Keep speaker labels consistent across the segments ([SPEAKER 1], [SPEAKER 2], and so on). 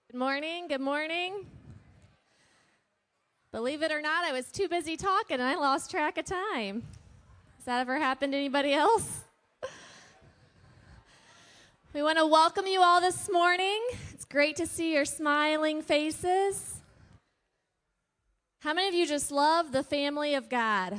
[SPEAKER 1] Good morning. Good morning. Believe it or not, I was too busy talking and I lost track of time. Has that ever happened to anybody else? We want to welcome you all this morning. It's great to see your smiling faces. How many of you just love the family of God?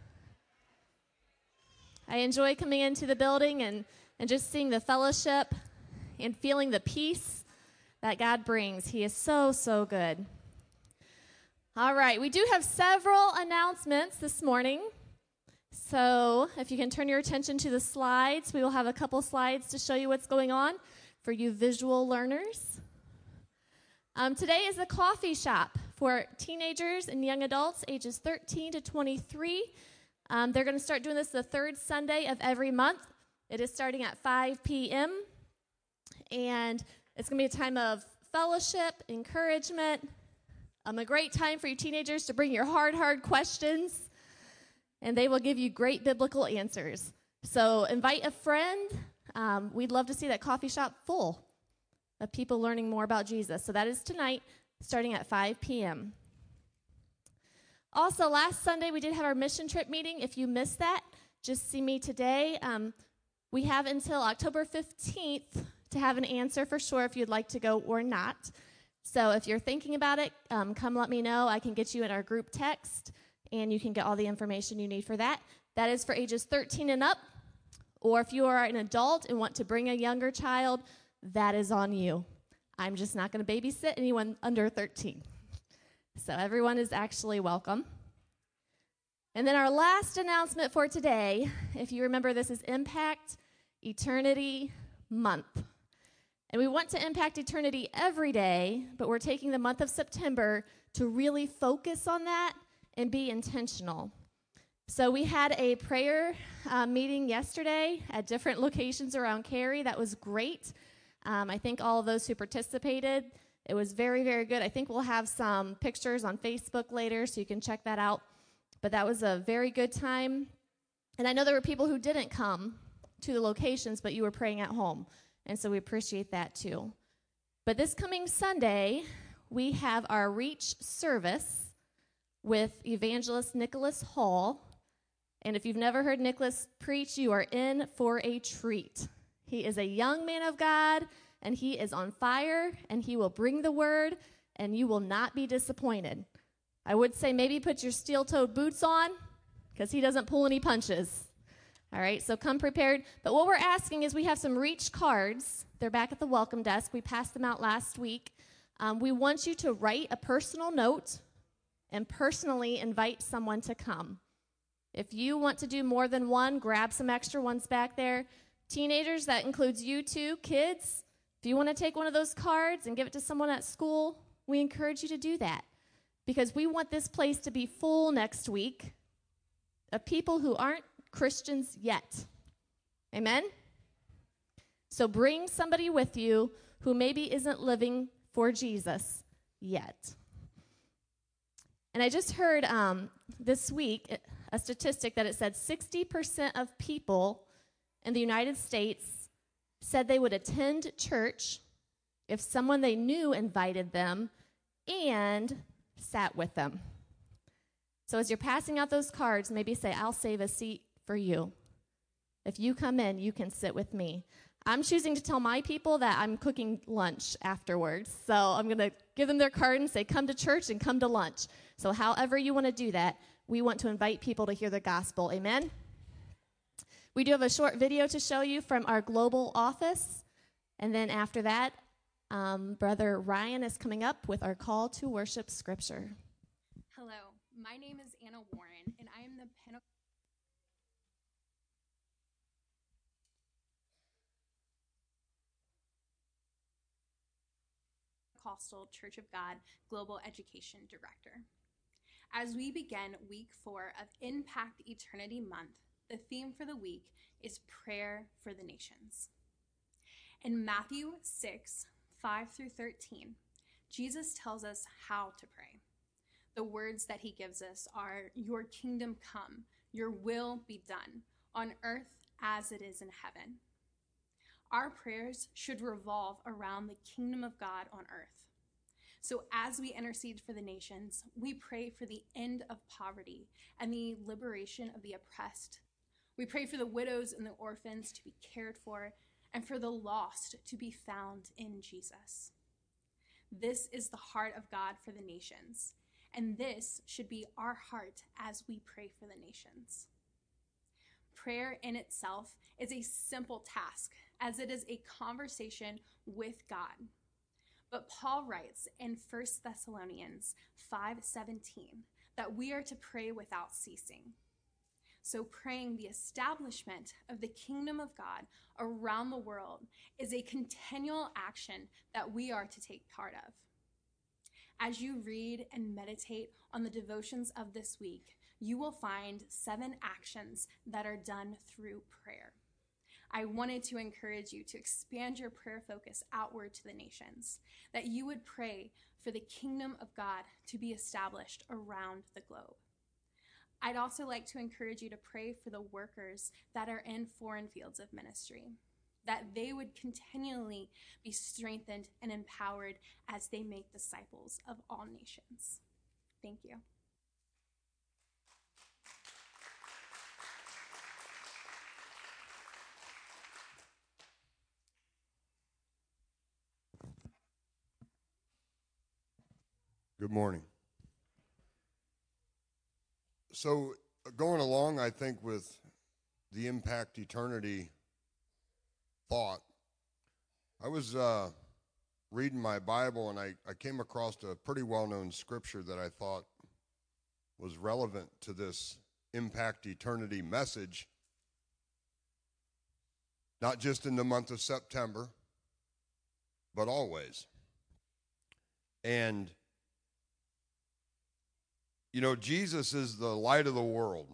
[SPEAKER 1] I enjoy coming into the building and just seeing the fellowship and feeling the peace that God brings. He is so, so good. All right, we do have several announcements this morning. So if you can turn your attention to the slides, we will have a couple slides to show you what's going on for you visual learners. Today is the coffee shop for teenagers and young adults ages 13 to 23. They're going to start doing this the third Sunday of every month. It is starting at 5 p.m. And it's going to be a time of fellowship, encouragement, a great time for you teenagers to bring your hard questions, and they will give you great biblical answers. So invite a friend. We'd love to see that coffee shop full of people learning more about Jesus. So that is tonight, starting at 5 p.m. Also, last Sunday, we did have our mission trip meeting. If you missed that, just see me today. We have until October 15th to have an answer for sure if you'd like to go or not. So if you're thinking about it, come let me know. I can get you in our group text, and you can get all the information you need for that. That is for ages 13 and up. Or if you are an adult and want to bring a younger child, that is on you. I'm just not going to babysit anyone under 13. So everyone is actually welcome. And then our last announcement for today, if you remember, this is Impact Eternity Month. And we want to impact eternity every day, but we're taking the month of September to really focus on that and be intentional. So we had a prayer meeting yesterday at different locations around Cary. That was great. I think all of those who participated, it was very, very good. I think we'll have some pictures on Facebook later, so you can check that out. But that was a very good time. And I know there were people who didn't come to the locations, but you were praying at home. And so we appreciate that too. But this coming Sunday, we have our Reach service with Evangelist Nicholas Hall. And if you've never heard Nicholas preach, you are in for a treat. He is a young man of God, and he is on fire, and he will bring the word, and you will not be disappointed. I would say maybe put your steel-toed boots on, because he doesn't pull any punches. All right, so come prepared. But what we're asking is we have some Reach cards. They're back at the welcome desk. We passed them out last week. We want you to write a personal note and personally invite someone to come. If you want to do more than one, grab some extra ones back there. Teenagers, that includes you too. Kids, if you want to take one of those cards and give it to someone at school, we encourage you to do that, because we want this place to be full next week of people who aren't Christians yet. Amen? So bring somebody with you who maybe isn't living for Jesus yet. And I just heard this week a statistic that it said 60% of people in the United States said they would attend church if someone they knew invited them and sat with them. So as you're passing out those cards, maybe say, I'll save a seat for you. If you come in, you can sit with me. I'm choosing to tell my people that I'm cooking lunch afterwards. So I'm going to give them their card and say, come to church and come to lunch. So however you want to do that, we want to invite people to hear the gospel. Amen? We do have a short video to show you from our global office. And then after that, Brother Ryan is coming up with our call to worship scripture.
[SPEAKER 2] Hello, my name is Anna Warren, and I am the Pentecostal Church of God Global Education Director. As we begin week 4 of Impact Eternity Month, the theme for the week is prayer for the nations. In Matthew 6, 5 through 13, Jesus tells us how to pray. The words that he gives us are, your kingdom come, your will be done, on earth as it is in heaven. Our prayers should revolve around the kingdom of God on earth. So as we intercede for the nations, we pray for the end of poverty and the liberation of the oppressed. We pray for the widows and the orphans to be cared for, and for the lost to be found in Jesus. This is the heart of God for the nations, and this should be our heart as we pray for the nations. Prayer in itself is a simple task, as it is a conversation with God. But Paul writes in 1 Thessalonians 5:17 that we are to pray without ceasing. So praying the establishment of the kingdom of God around the world is a continual action that we are to take part of. As you read and meditate on the devotions of this week, you will find 7 actions that are done through prayer. I wanted to encourage you to expand your prayer focus outward to the nations, that you would pray for the kingdom of God to be established around the globe. I'd also like to encourage you to pray for the workers that are in foreign fields of ministry, that they would continually be strengthened and empowered as they make disciples of all nations. Thank you.
[SPEAKER 3] Good morning. So going along, I think, with the Impact Eternity thought, I was reading my Bible, and I came across a pretty well-known scripture that I thought was relevant to this Impact Eternity message, not just in the month of September, but always. And you know, Jesus is the light of the world.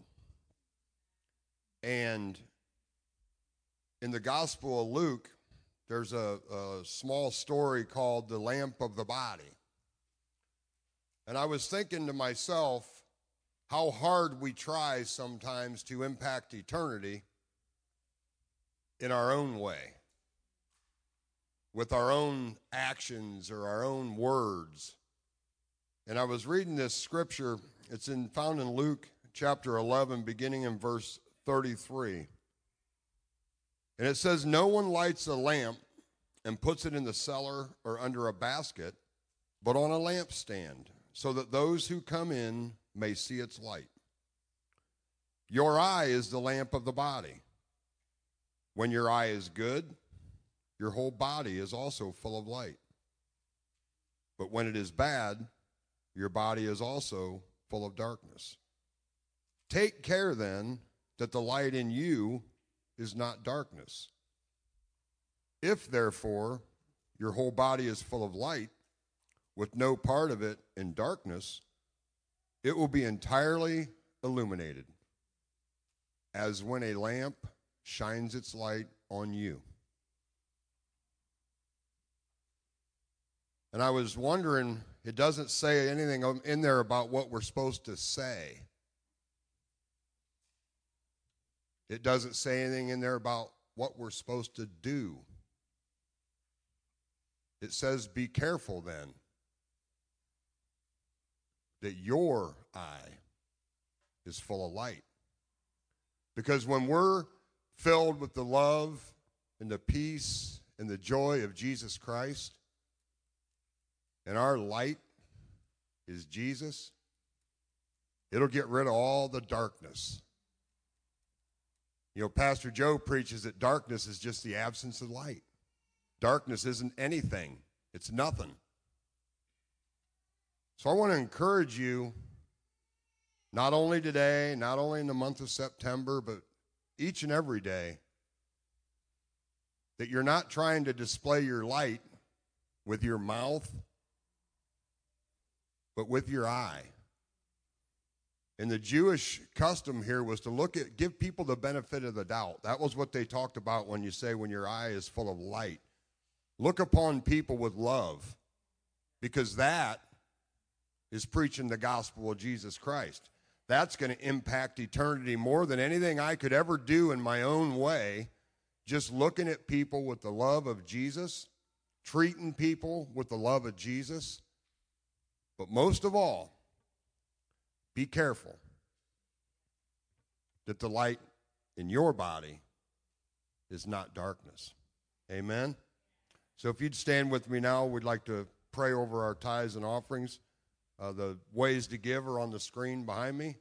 [SPEAKER 3] And in the Gospel of Luke, there's a small story called the lamp of the body. And I was thinking to myself how hard we try sometimes to impact eternity in our own way, with our own actions or our own words. And I was reading this scripture. It's found in Luke chapter 11, beginning in verse 33. And it says, "No one lights a lamp and puts it in the cellar or under a basket, but on a lampstand, so that those who come in may see its light. Your eye is the lamp of the body. When your eye is good, your whole body is also full of light. But when it is bad, your body is also full of darkness. Take care, then, that the light in you is not darkness. If, therefore, your whole body is full of light, with no part of it in darkness, it will be entirely illuminated, as when a lamp shines its light on you." And I was wondering, it doesn't say anything in there about what we're supposed to say. It doesn't say anything in there about what we're supposed to do. It says, be careful then that your eye is full of light. Because when we're filled with the love and the peace and the joy of Jesus Christ, and our light is Jesus, it'll get rid of all the darkness. You know, Pastor Joe preaches that darkness is just the absence of light. Darkness isn't anything. It's nothing. So I want to encourage you, not only today, not only in the month of September, but each and every day, that you're not trying to display your light with your mouth, but with your eye. And the Jewish custom here was to give people the benefit of the doubt. That was what they talked about when you say when your eye is full of light. Look upon people with love, because that is preaching the gospel of Jesus Christ. That's going to impact eternity more than anything I could ever do in my own way. Just looking at people with the love of Jesus, treating people with the love of Jesus, But most of all, be careful that the light in your body is not darkness. Amen? So if you'd stand with me now, we'd like to pray over our tithes and offerings. The ways to give are on the screen behind me.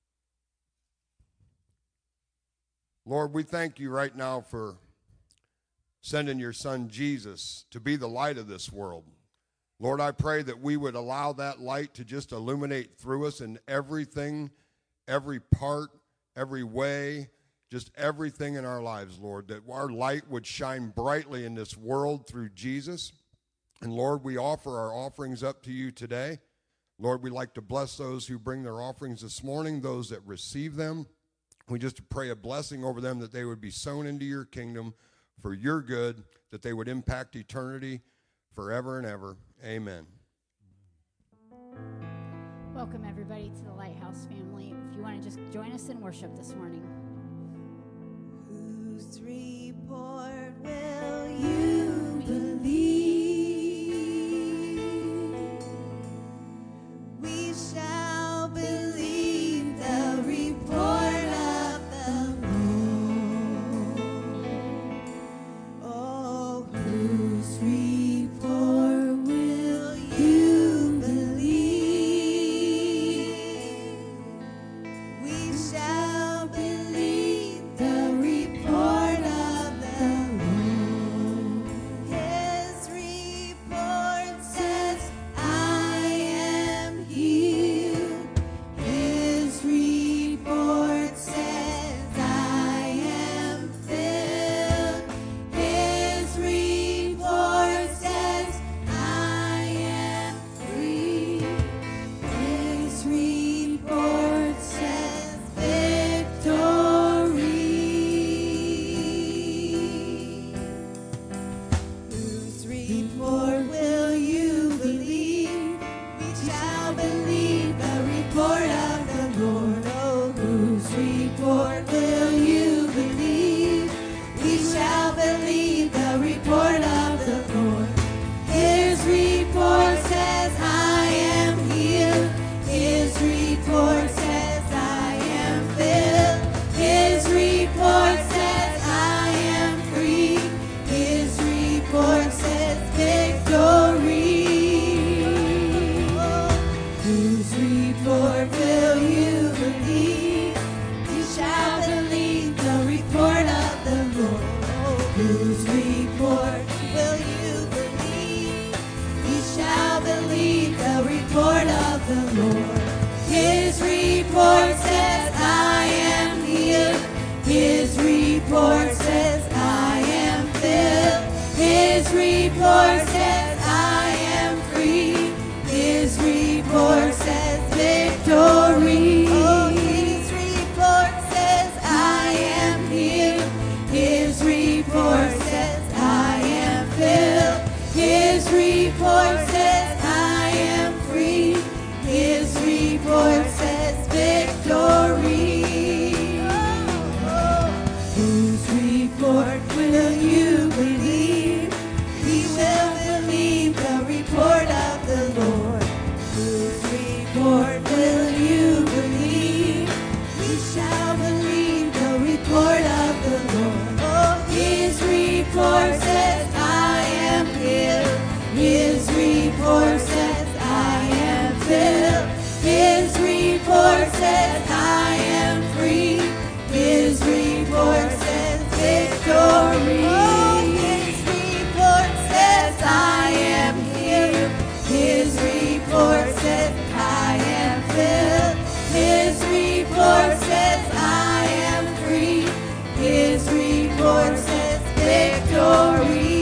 [SPEAKER 3] Lord, we thank you right now for sending your son Jesus to be the light of this world. Lord, I pray that we would allow that light to just illuminate through us in everything, every part, every way, just everything in our lives, Lord, that our light would shine brightly in this world through Jesus. And Lord, we offer our offerings up to you today. Lord, we'd like to bless those who bring their offerings this morning, those that receive them. We just pray a blessing over them, that they would be sown into your kingdom for your good, that they would impact eternity forever and ever. Amen.
[SPEAKER 4] Welcome, everybody, to the Lighthouse family. If you want to just join us in worship this morning.
[SPEAKER 5] Whose report will you believe? We shall believe the report of the Lord. Oh, whose report will you believe? We shall believe the report of the Lord. His report says, I am healed. His report says, I am filled. His report says, I am free. His report says, victory. Whose report will you believe? We shall believe the report of the Lord. Oh, whose report will you believe? We shall believe the report of the Lord. His report says, I am healed. His report says, I am filled. His report says, I am free. His report says, victory. Whose report will you believe? We shall believe the report of the Lord. Whose report will you believe? We shall believe the report of the Lord. His report says, I am healed. His report says, I am filled. His report says, I am free. His report says, victory. Oh, his report says, I am healed. His report says, I am filled. His report says, I am free. His report says, victory. Whose report will you believe? We will believe the report of the Lord. Whose report will you believe? We shall believe the report of the Lord. Oh, his report says, I am healed. His report says, I am filled. His report says, I am free. His report says, victory. Oh, his report says, I am healed. His report says, I am filled. His report says, I am free. His report says, victory.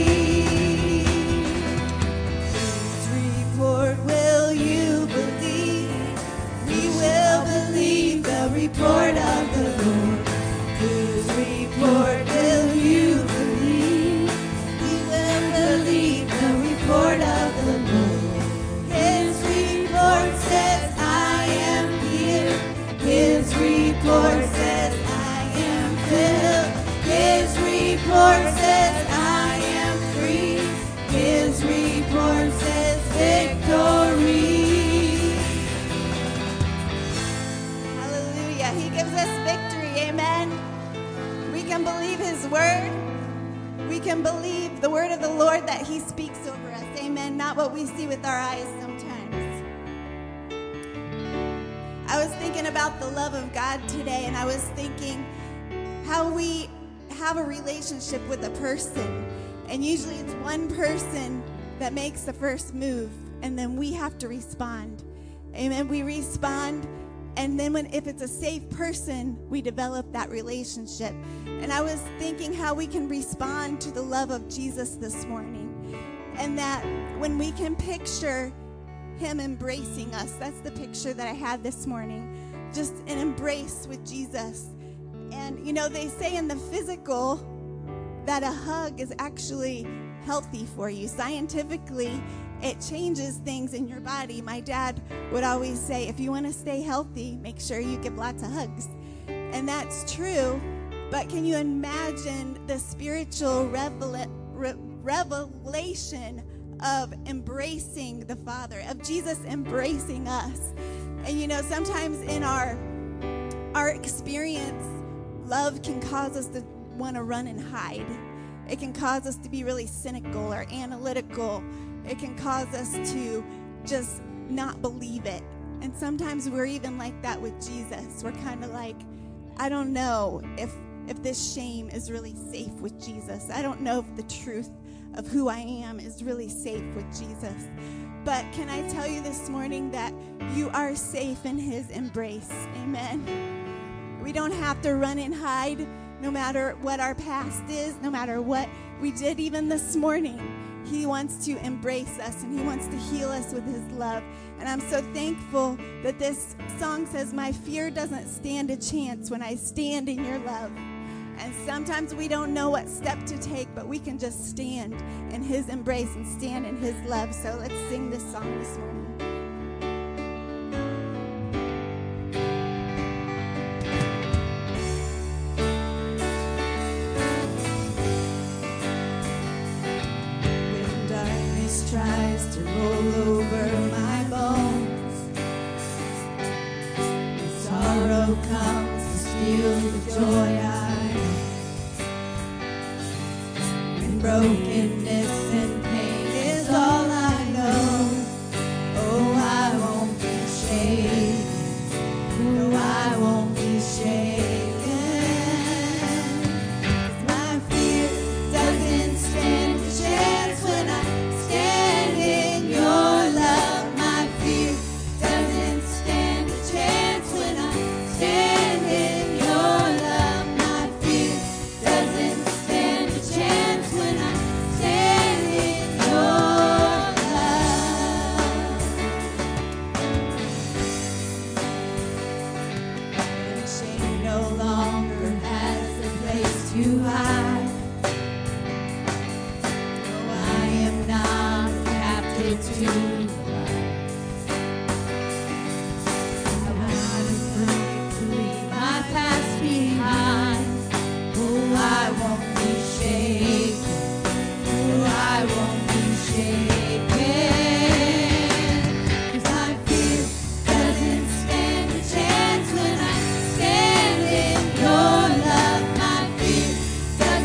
[SPEAKER 5] Whose report will you believe? We will believe the report of the Lord. Whose report will you believe? We will believe the report of the Lord. His report says, I am healed. His report says, I am filled. His report says, I am free. His report says, victory. He gives us victory. Amen. We can believe His word. We can believe the word of the Lord that He speaks over us. Amen. Not what we see with our eyes sometimes. I was thinking about the love of God today, and I was thinking how we have a relationship with a person, and usually it's one person that makes the first move, and then we have to respond. Amen. We respond, and then if it's a safe person, we develop that relationship. And I was thinking how we can respond to the love of Jesus this morning, and that when we can picture Him embracing us, that's the picture that I had this morning, just an embrace with Jesus. And, you know, they say in the physical that a hug is actually healthy for you. Scientifically, it changes things in your body. My dad would always say, if you want to stay healthy, make sure you give lots of hugs. And that's true. But can you imagine the spiritual revelation of embracing the Father, of Jesus embracing us? And, you know, sometimes in our experience, love can cause us to want to run and hide. It can cause us to be really cynical or analytical. It can cause us to just not believe it. And sometimes we're even like that with Jesus. We're kind of like, I don't know if this shame is really safe with Jesus. I don't know if the truth of who I am is really safe with Jesus. But can I tell you this morning that you are safe in His embrace? Amen. We don't have to run and hide, no matter what our past is, no matter what we did even this morning. He wants to embrace us, and He wants to heal us with His love. And I'm so thankful that this song says, my fear doesn't stand a chance when I stand in your love. And sometimes we don't know what step to take, but we can just stand in His embrace and stand in His love. So let's sing this song this morning. Tries to roll over my bones, and sorrow comes to steal the joy I have. And brokenness and pain is all I know. Oh, I won't be shaken. No, I won't be shaken. 'Cause my fear doesn't stand a chance when I stand in your love. My fear doesn't stand a chance when I stand in your love. My fear doesn't stand a chance when I stand in your love. And shame no longer has a place to hide. No, I am not captive to the light. I'm not afraid to leave my past behind. Oh, I won't be shaken. Oh, I won't be shaken. 'Cause my fear doesn't stand a chance when I stand in your love. My fear doesn't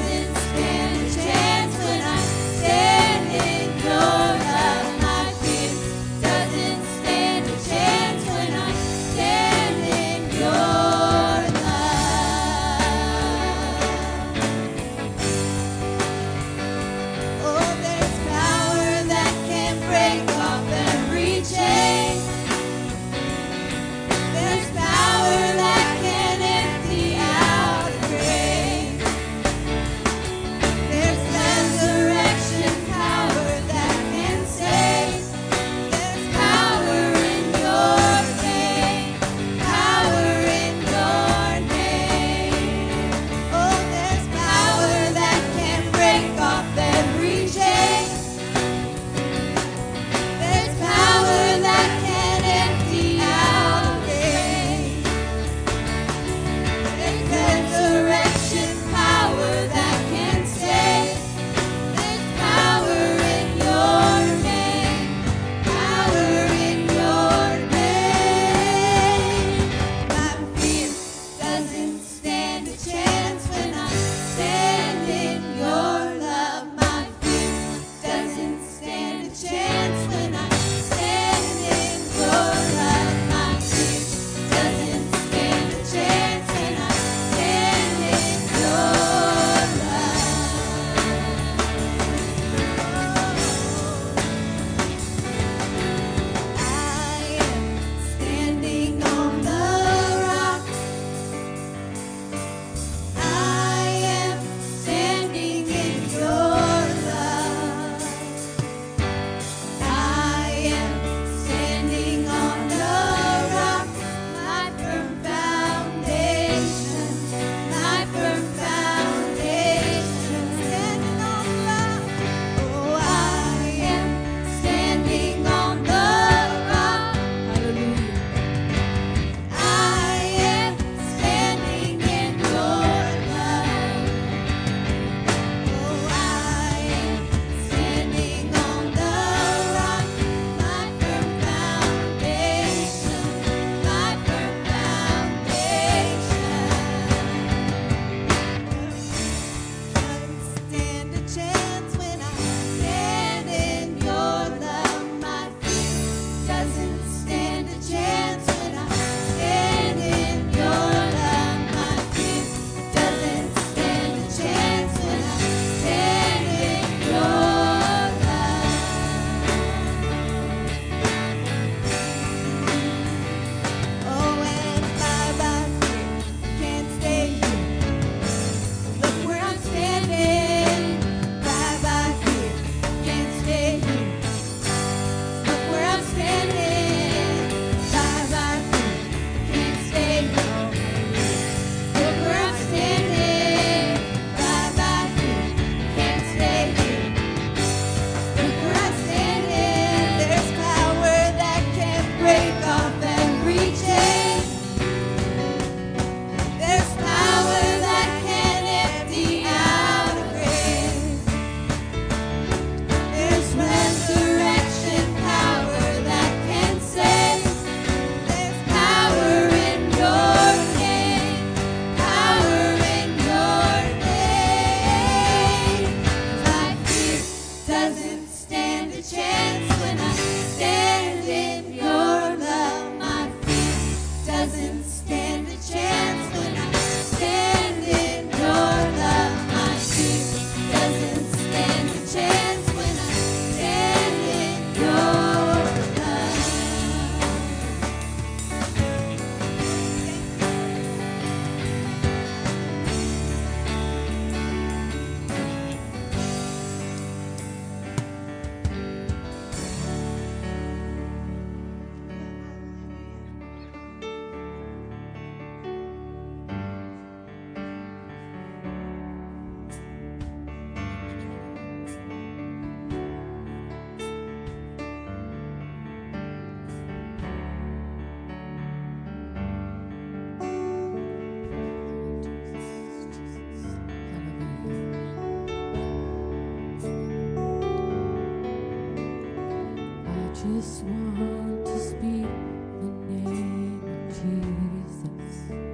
[SPEAKER 6] just want to speak the name of Jesus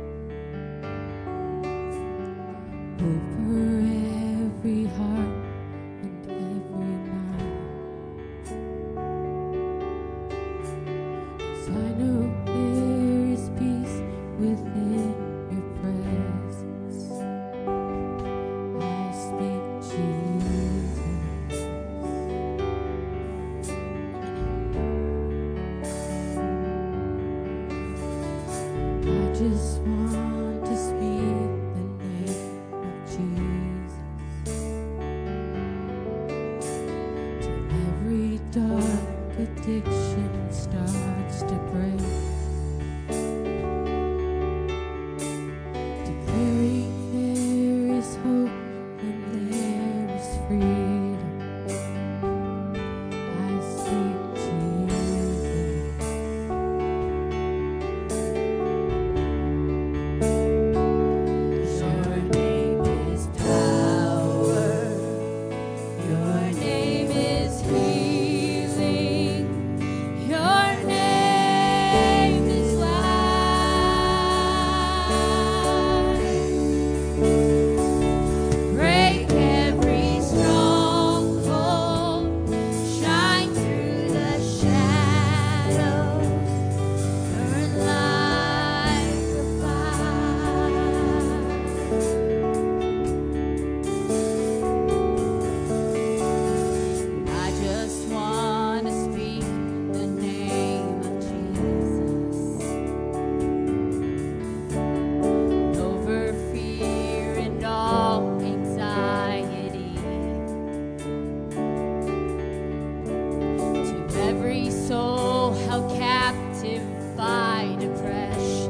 [SPEAKER 6] over every heart and every mind. 'Cause I know there is peace within your presence. I speak Jesus. I just want to speak the name of Jesus till every dark addiction starts to break, declaring there is hope and there is freedom. I speak Jesus.
[SPEAKER 5] Your name is power. Your name is healing. Your name is life. Break every stronghold. Shine through the shadows. Burn like a fire. I just want to speak the name of Jesus over fear and all anxiety, to every soul held captive by depression.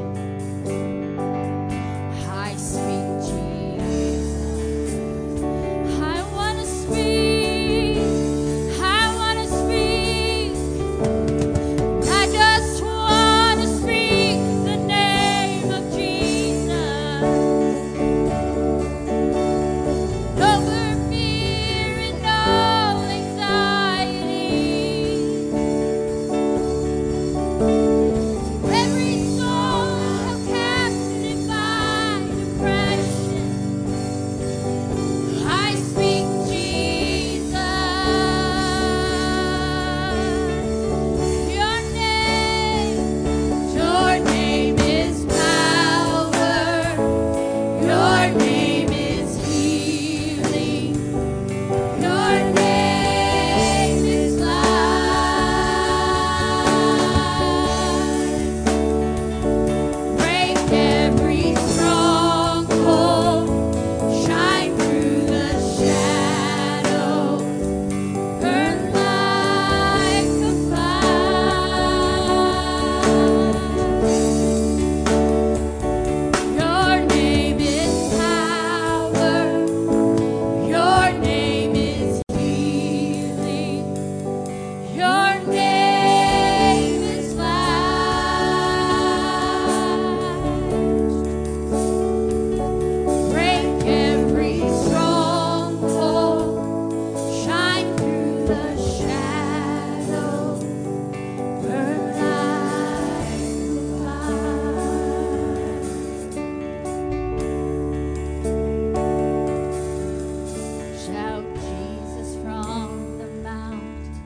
[SPEAKER 5] I speak Jesus. I want to speak. I want to speak. I just want to speak the name of Jesus over fear and all anxiety. Every soul held captive by depression. I speak Jesus. Your name is power. Your name is healing. Your name is life. Break every stronghold. Shine through the shadows. Burn like a fire. Your name is power. Your name is healing. Your name is life. Break every stronghold. Shine through the shadows. Burn like a fire. Shout Jesus from the mountains,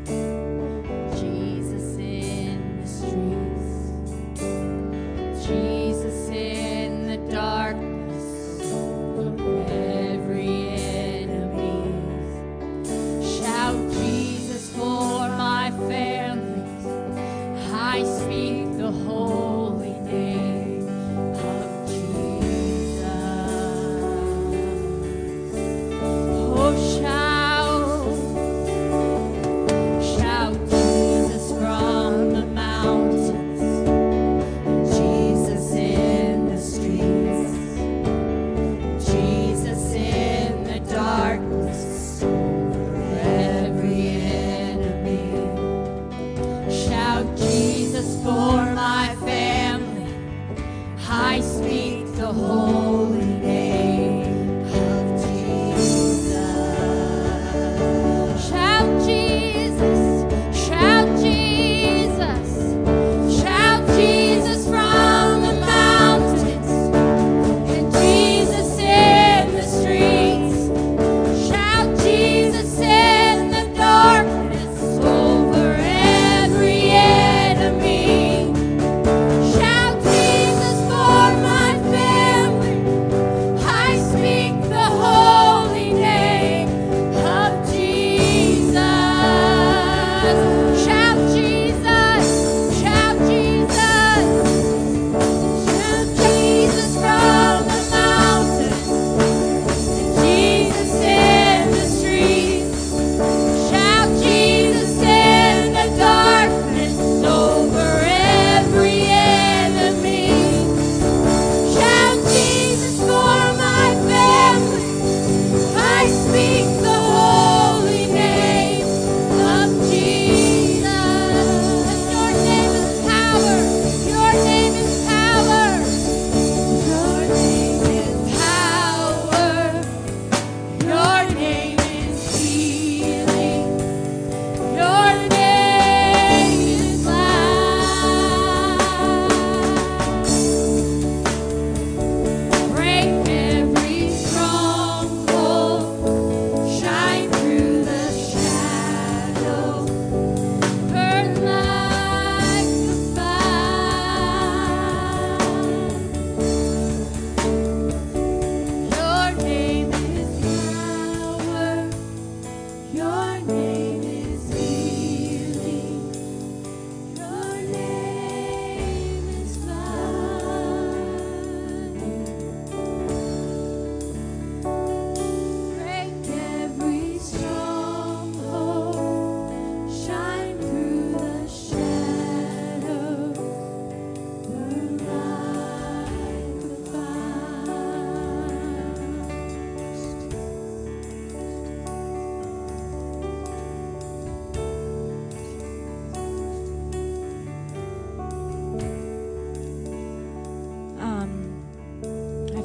[SPEAKER 5] Jesus in the streets, Jesus in the darkness over every enemy. Shout Jesus for my families. I speak the holy name of Jesus. Oh, shout Jesus from the mountains, Jesus in the streets, Jesus in the darkness over every enemy. Shout Jesus for my family. I speak the holy name of Jesus. Shout Jesus, shout Jesus.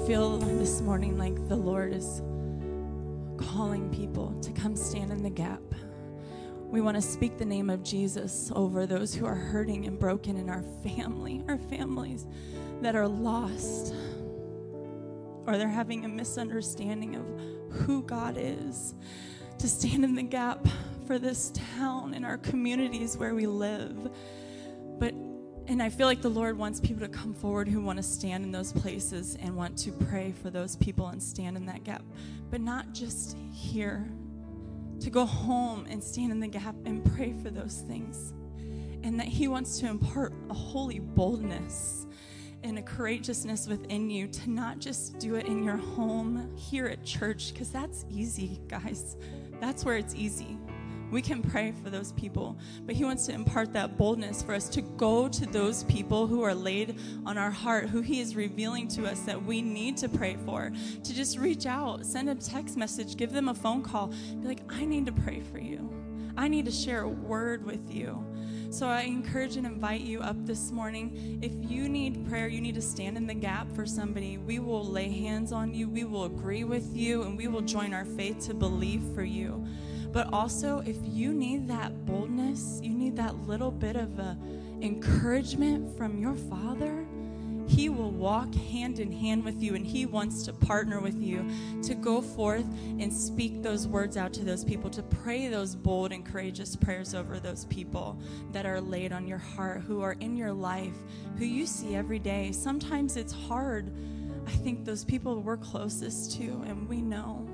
[SPEAKER 7] feel this morning like the Lord is calling people to come stand in the gap. We want to speak the name of Jesus over those who are hurting and broken in our families that are lost, or they're having a misunderstanding of who God is, to stand in the gap for this town and our communities where we live. And I feel like the Lord wants people to come forward who want to stand in those places and want to pray for those people and stand in that gap, but not just here, to go home and stand in the gap and pray for those things. And that he wants to impart a holy boldness and a courageousness within you to not just do it in your home here at church, because that's easy, guys. That's where it's easy. We can pray for those people, but he wants to impart that boldness for us to go to those people who are laid on our heart, who he is revealing to us that we need to pray for, to just reach out, send a text message, give them a phone call, be like, I need to pray for you. I need to share a word with you. So I encourage and invite you up this morning. If you need prayer, you need to stand in the gap for somebody, we will lay hands on you, we will agree with you, and we will join our faith to believe for you. But also, if you need that boldness, you need that little bit of encouragement from your Father, he will walk hand in hand with you, and he wants to partner with you to go forth and speak those words out to those people, to pray those bold and courageous prayers over those people that are laid on your heart, who are in your life, who you see every day. Sometimes it's hard. I think those people we're closest to, and we know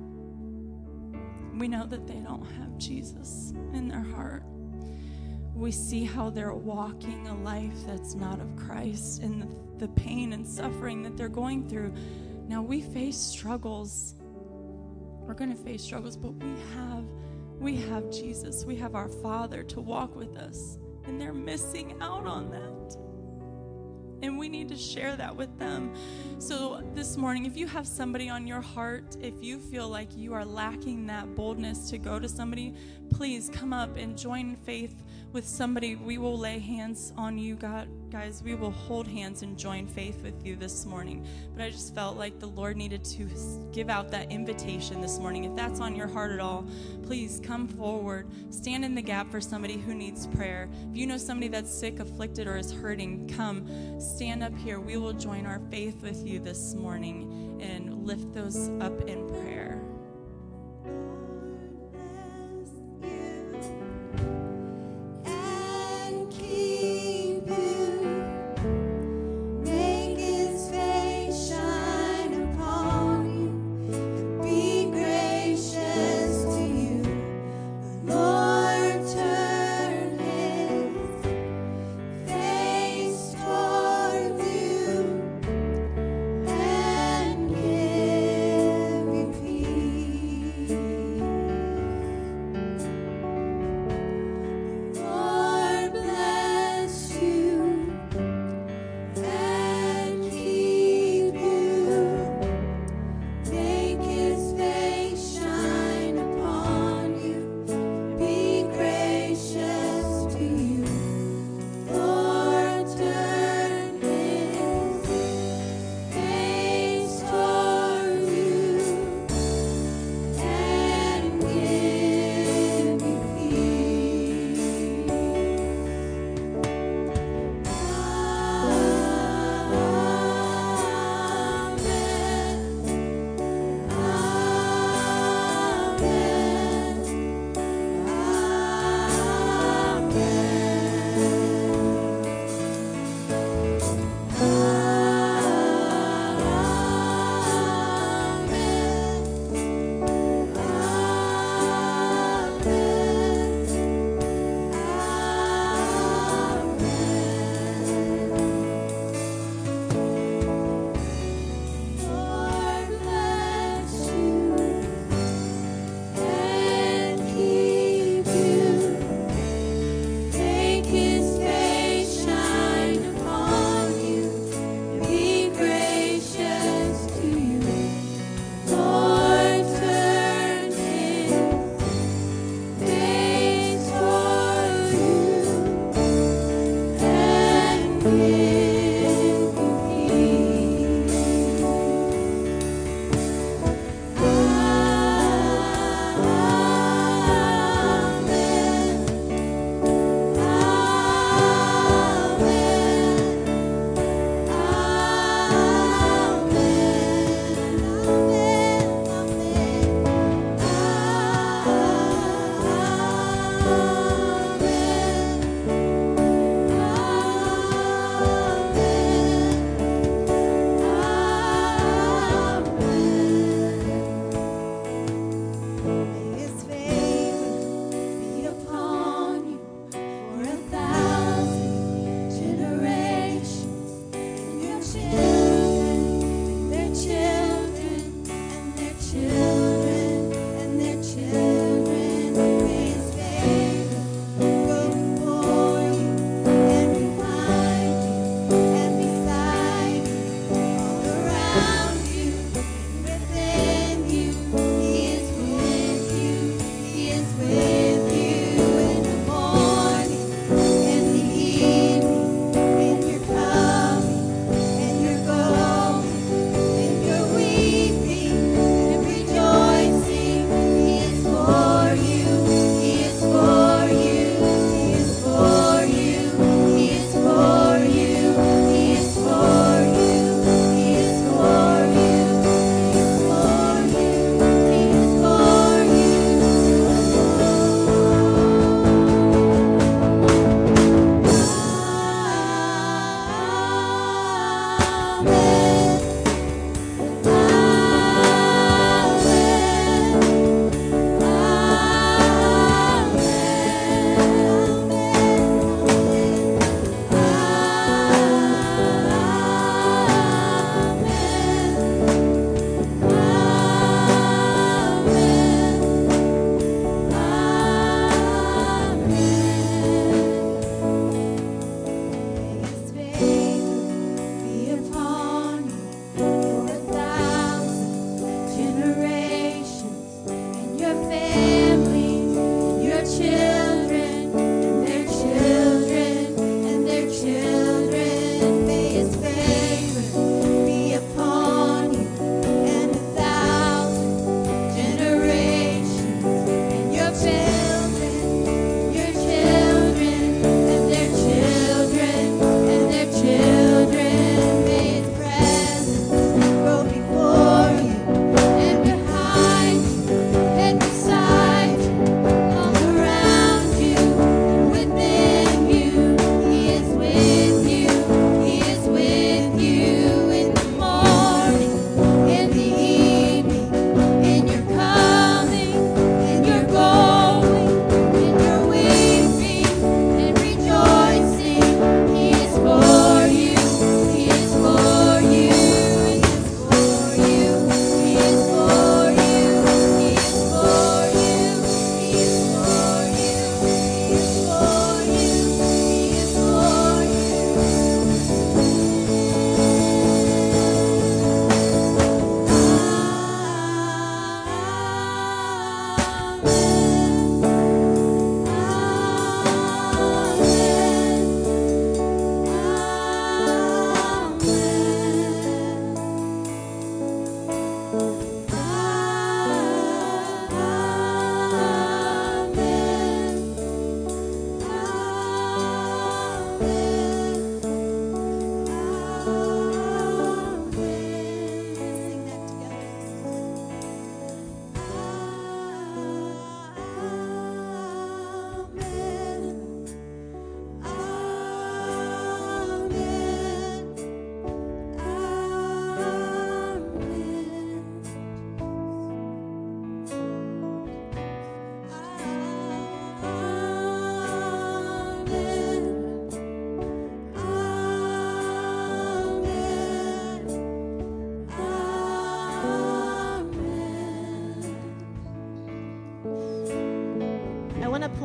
[SPEAKER 7] that they don't have Jesus in their heart. We see how they're walking a life that's not of Christ, and the pain and suffering that they're going through. Now, we face struggles. We're going to face struggles, but we have Jesus. We have our Father to walk with us, and they're missing out on that. And we need to share that with them. So this morning, if you have somebody on your heart, if you feel like you are lacking that boldness to go to somebody, please come up and join faith with somebody. We will lay hands on you, guys. We will hold hands and join faith with you this morning. But I just felt like the Lord needed to give out that invitation this morning. If that's on your heart at all, please come forward. Stand in the gap for somebody who needs prayer. If you know somebody that's sick, afflicted, or is hurting, come stand up here. We will join our faith with you this morning and lift those up in prayer.
[SPEAKER 5] Peace.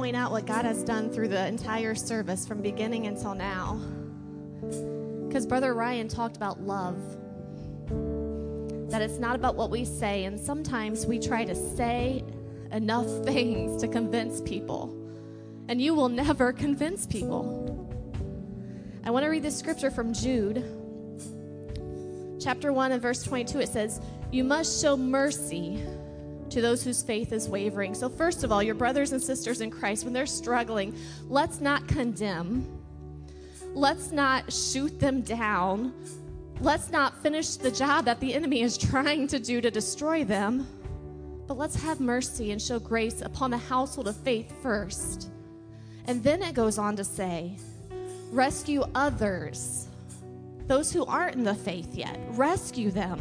[SPEAKER 1] point out what God has done through the entire service from beginning until now. Because Brother Ryan talked about love. That it's not about what we say, and sometimes we try to say enough things to convince people. And you will never convince people. I want to read this scripture from Jude. Chapter 1 and verse 22, it says, "You must show mercy to those whose faith is wavering." So first of all, your brothers and sisters in Christ, when they're struggling, let's not condemn. Let's not shoot them down. Let's not finish the job that the enemy is trying to do to destroy them. But let's have mercy and show grace upon the household of faith first. And then it goes on to say, rescue others, those who aren't in the faith yet. Rescue them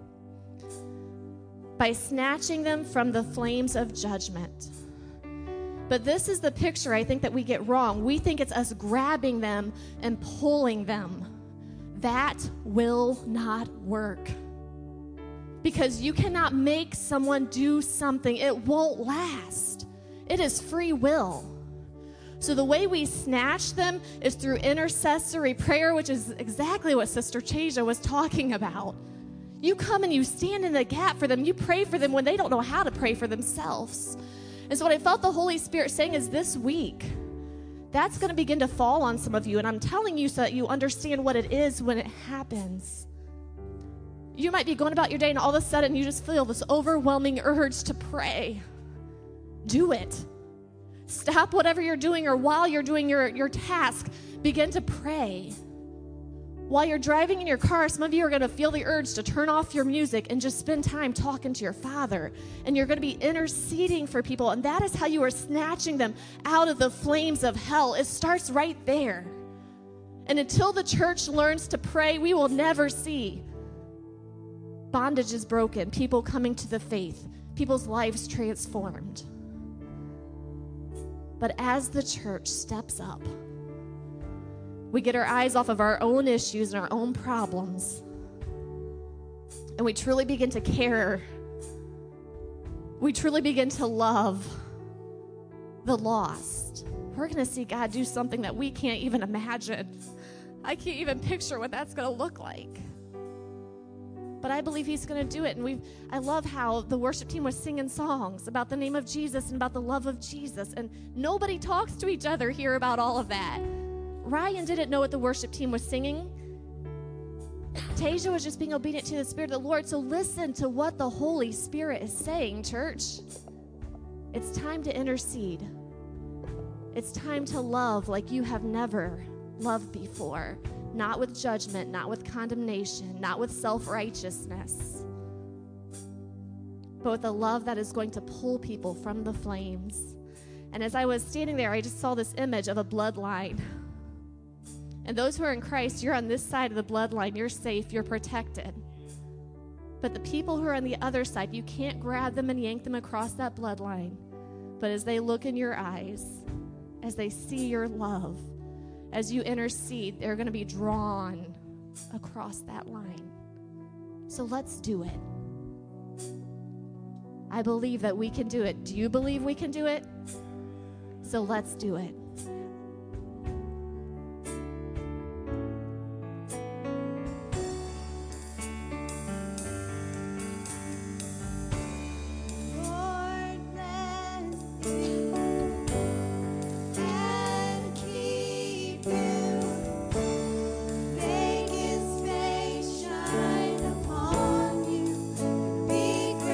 [SPEAKER 1] by snatching them from the flames of judgment. But this is the picture I think that we get wrong. We think it's us grabbing them and pulling them. That will not work. Because you cannot make someone do something. It won't last. It is free will. So the way we snatch them is through intercessory prayer, which is exactly what Sister Chasia was talking about. You come and you stand in the gap for them. You pray for them when they don't know how to pray for themselves. And so what I felt the Holy Spirit saying is this week, that's going to begin to fall on some of you. And I'm telling you so that you understand what it is when it happens. You might be going about your day and all of a sudden you just feel this overwhelming urge to pray. Do it. Stop whatever you're doing, or while you're doing your task, begin to pray. While you're driving in your car, some of you are going to feel the urge to turn off your music and just spend time talking to your Father. And you're going to be interceding for people. And that is how you are snatching them out of the flames of hell. It starts right there. And until the church learns to pray, we will never see bondage is broken, people coming to the faith, people's lives transformed. But as the church steps up, we get our eyes off of our own issues and our own problems, and we truly begin to care. We truly begin to love the lost. We're going to see God do something that we can't even imagine. I can't even picture what that's going to look like. But I believe he's going to do it. And I love how the worship team was singing songs about the name of Jesus and about the love of Jesus. And nobody talks to each other here about all of that. Ryan didn't know what the worship team was singing. Tasia was just being obedient to the Spirit of the Lord. So listen to what the Holy Spirit is saying, church. It's time to intercede. It's time to love like you have never loved before. Not with judgment, not with condemnation, not with self-righteousness, but with a love that is going to pull people from the flames. And as I was standing there, I just saw this image of a bloodline. And those who are in Christ, you're on this side of the bloodline. You're safe. You're protected. But the people who are on the other side, you can't grab them and yank them across that bloodline. But as they look in your eyes, as they see your love, as you intercede, they're going to be drawn across that line. So let's do it. I believe that we can do it. Do you believe we can do it? So let's do it.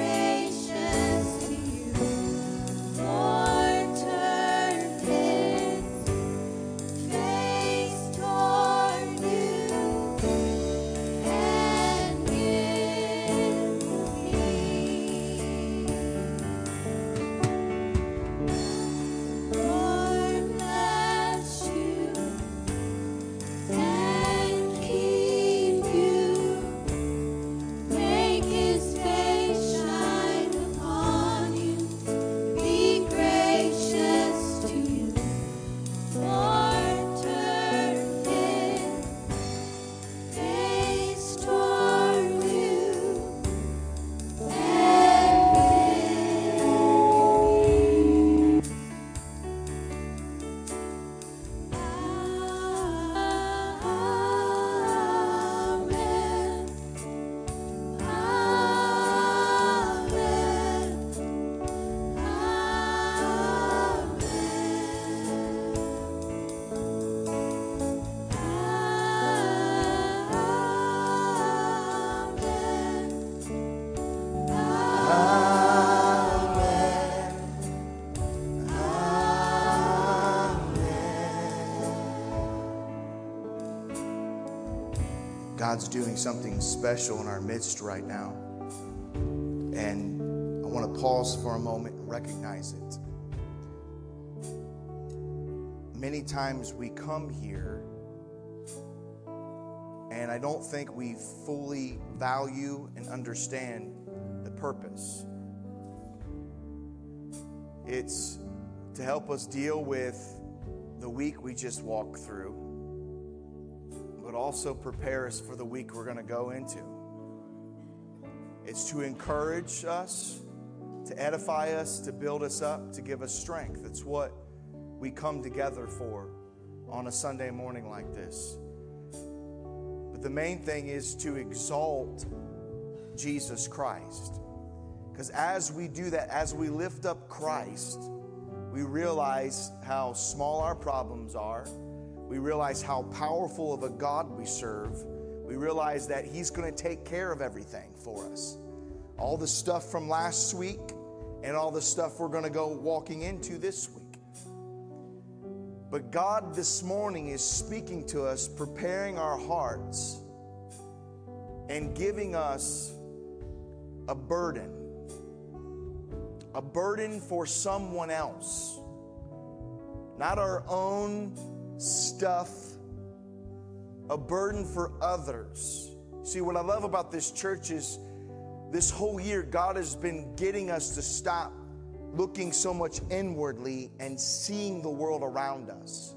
[SPEAKER 5] Lord, turn
[SPEAKER 8] God's doing something special in our midst right now. And I want to pause for a moment and recognize it. Many times we come here and I don't think we fully value and understand the purpose. It's to help us deal with the week we just walked through, but also prepare us for the week we're going to go into. It's to encourage us, to edify us, to build us up, to give us strength. It's what we come together for on a Sunday morning like this. But the main thing is to exalt Jesus Christ. Because as we do that, as we lift up Christ, we realize how small our problems are. We realize how powerful of a God we serve. We realize that He's going to take care of everything for us. All the stuff from last week and all the stuff we're going to go walking into this week. But God this morning is speaking to us, preparing our hearts and giving us a burden for someone else, not our own stuff, a burden for others. See, what I love about this church is this whole year, God has been getting us to stop looking so much inwardly and seeing the world around us.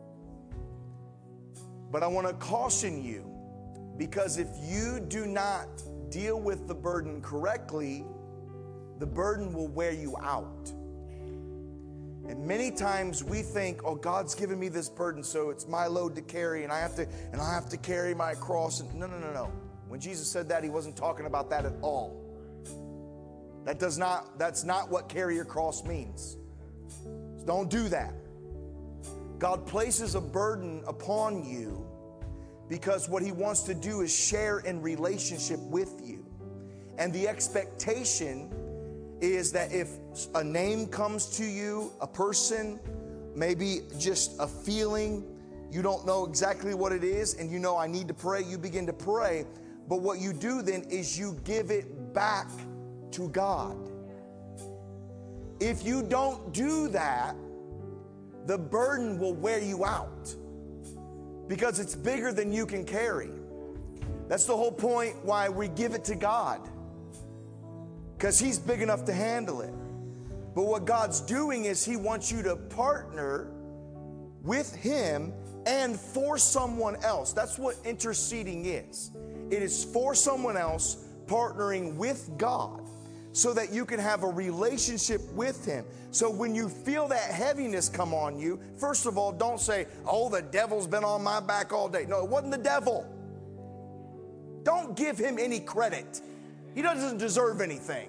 [SPEAKER 8] But I want to caution you, because if you do not deal with the burden correctly, the burden will wear you out. And many times we think, oh, God's given me this burden, so it's my load to carry, and I have to carry my cross. And no. When Jesus said that, He wasn't talking about that at all. That's not what carry your cross means. So don't do that. God places a burden upon you because what He wants to do is share in relationship with you. And the expectation is that if a name comes to you, a person, maybe just a feeling, you don't know exactly what it is, and you know I need to pray, you begin to pray. But what you do then is you give it back to God. If you don't do that, the burden will wear you out because it's bigger than you can carry. That's the whole point why we give it to God, because He's big enough to handle it. But what God's doing is He wants you to partner with Him and for someone else. That's what interceding is. It is for someone else, partnering with God so that you can have a relationship with Him. So when you feel that heaviness come on you, first of all, don't say, oh, the devil's been on my back all day. No, it wasn't the devil. Don't give him any credit. He doesn't deserve anything.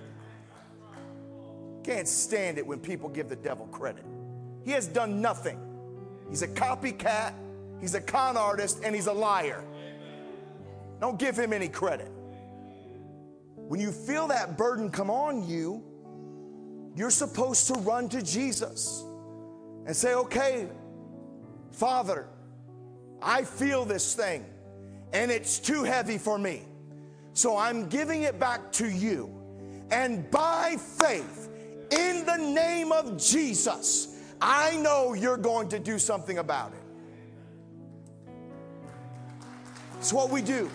[SPEAKER 8] Can't stand it when people give the devil credit. He has done nothing. He's a copycat, he's a con artist, and he's a liar. Don't give him any credit. When you feel that burden come on you, you're supposed to run to Jesus and say, okay, Father, I feel this thing and it's too heavy for me. So I'm giving it back to you. And by faith, in the name of Jesus, I know you're going to do something about it. It's what we do.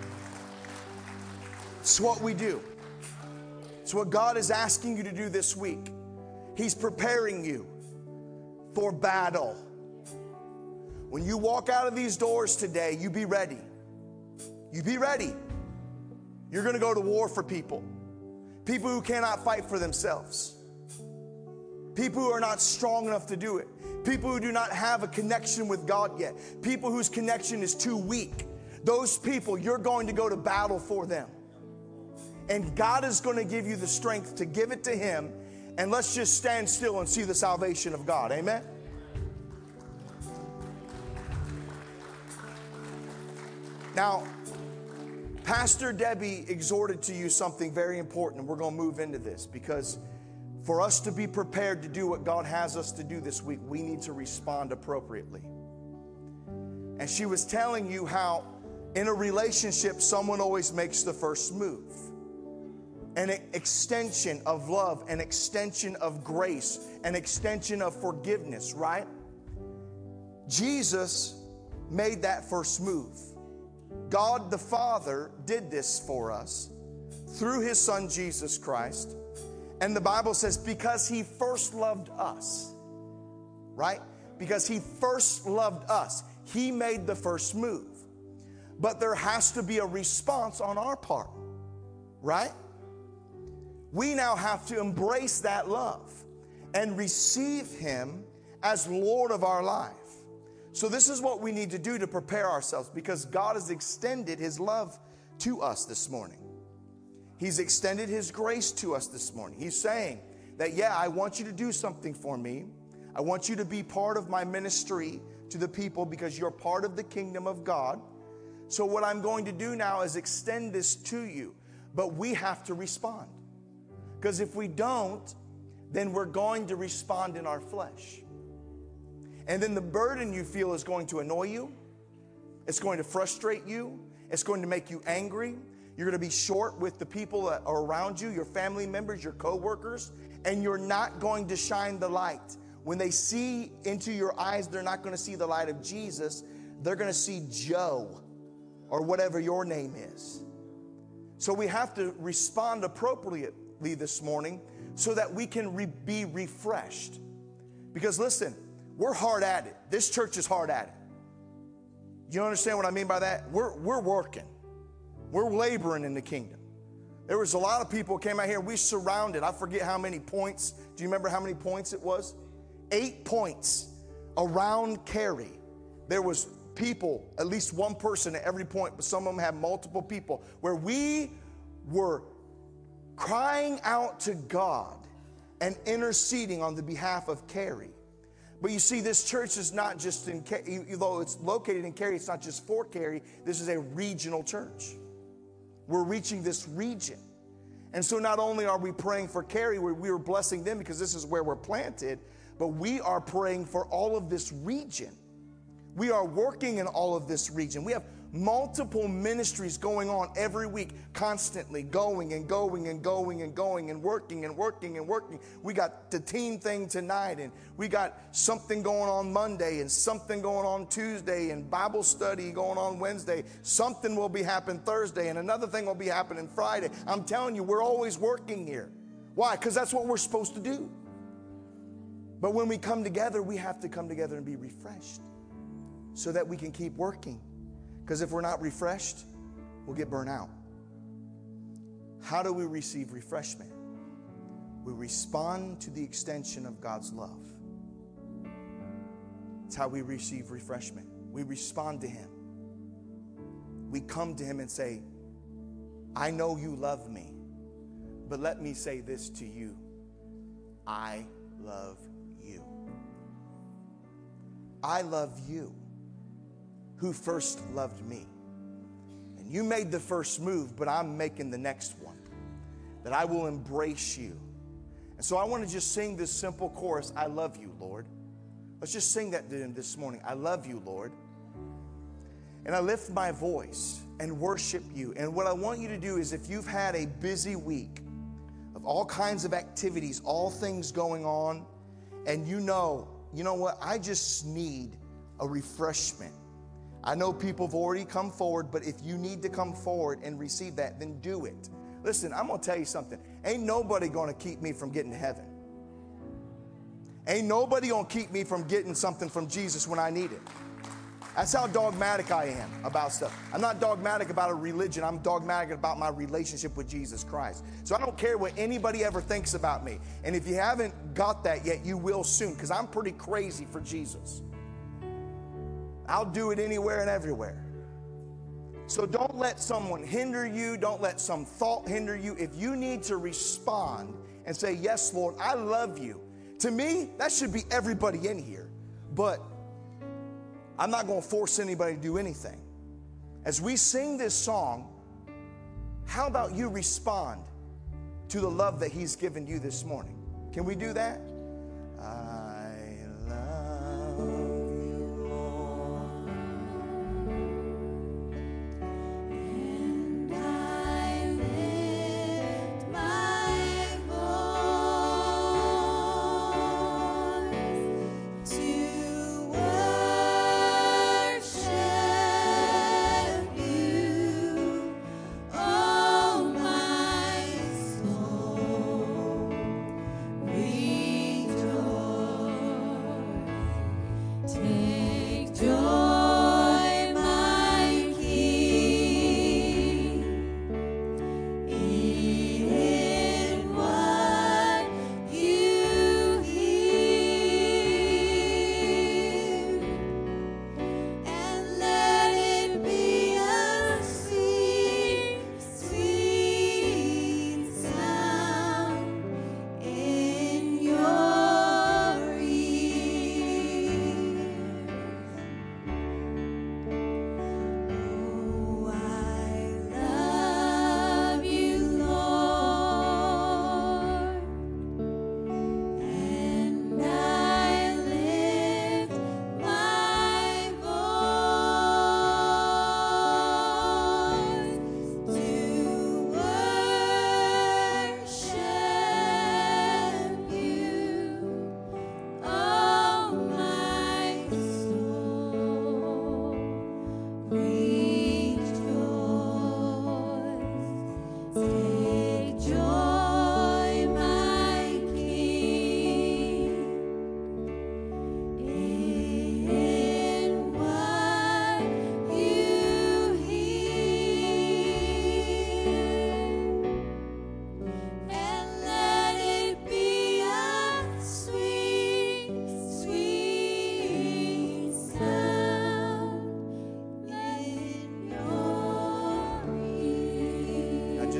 [SPEAKER 8] It's what we do. It's what God is asking you to do this week. He's preparing you for battle. When you walk out of these doors today, you be ready. You be ready. You're going to go to war for people. People who cannot fight for themselves. People who are not strong enough to do it. People who do not have a connection with God yet. People whose connection is too weak. Those people, you're going to go to battle for them. And God is going to give you the strength to give it to Him. And let's just stand still and see the salvation of God. Amen? Now, Pastor Debbie exhorted to you something very important, and we're going to move into this, because for us to be prepared to do what God has us to do this week, we need to respond appropriately. And she was telling you how In a relationship, someone always makes the first move. An extension of love, an extension of grace, an extension of forgiveness, right? Jesus made that first move. God the Father did this for us through his Son Jesus Christ. And the Bible says because he first loved us, right? Because he first loved us, he made the first move. But there has to be a response on our part, right? We now have to embrace that love and receive him as Lord of our life. So this is what we need to do to prepare ourselves, because God has extended his love to us this morning. He's extended his grace to us this morning. He's saying that, yeah, I want you to do something for me. I want you to be part of my ministry to the people because you're part of the kingdom of God. So what I'm going to do now is extend this to you, but we have to respond. Because if we don't, then we're going to respond in our flesh. And then the burden you feel is going to annoy you. It's going to frustrate you. It's going to make you angry. You're going to be short with the people that are around you, your family members, your coworkers, and you're not going to shine the light. When they see into your eyes, they're not going to see the light of Jesus. They're going to see Joe or whatever your name is. So we have to respond appropriately this morning so that we can be refreshed. Because listen, we're hard at it. This church is hard at it. You understand what I mean by that? We're working. We're laboring in the kingdom. There was a lot of people came out here. We surrounded, I forget how many points. Do you remember how many points it was? 8 points around Cary. There was people, at least one person at every point, but some of them had multiple people, where we were crying out to God and interceding on the behalf of Cary. But you see, this church is not just in Cary, although it's located in Cary, it's not just for Cary. This is a regional church. We're reaching this region. And so not only are we praying for Cary, we are blessing them because this is where we're planted, but we are praying for all of this region. We are working in all of this region. We have multiple ministries going on every week, constantly going and going and going and going and working and working and working. We got the teen thing tonight, and we got something going on Monday and something going on Tuesday and Bible study going on Wednesday. Something will be happening Thursday and another thing will be happening Friday. I'm telling you, we're always working here. Why? Because that's what we're supposed to do. But when we come together, we have to come together and be refreshed so that we can keep working. Because if we're not refreshed, we'll get burnt out. How do we receive refreshment? We respond to the extension of God's love. It's how we receive refreshment. We respond to him. We come to him and say, I know you love me, but let me say this to you. I love you. I love you, who first loved me. And you made the first move, but I'm making the next one, that I will embrace you. And so I want to just sing this simple chorus, I love you, Lord. Let's just sing that to him this morning. I love you, Lord. And I lift my voice and worship you. And what I want you to do is, if you've had a busy week of all kinds of activities, all things going on, and you know what, I just need a refreshment. I know people have already come forward, but if you need to come forward and receive that, then do it. Listen, I'm going to tell you something. Ain't nobody going to keep me from getting to heaven. Ain't nobody going to keep me from getting something from Jesus when I need it. That's how dogmatic I am about stuff. I'm not dogmatic about a religion. I'm dogmatic about my relationship with Jesus Christ. So I don't care what anybody ever thinks about me. And if you haven't got that yet, you will soon, because I'm pretty crazy for Jesus. I'll do it anywhere and everywhere. So don't let someone hinder you. Don't let some thought hinder you. If you need to respond and say, yes, Lord, I love you. To me, that should be everybody in here. But I'm not going to force anybody to do anything. As we sing this song, how about you respond to the love that he's given you this morning? Can we do that? I love you, Lord.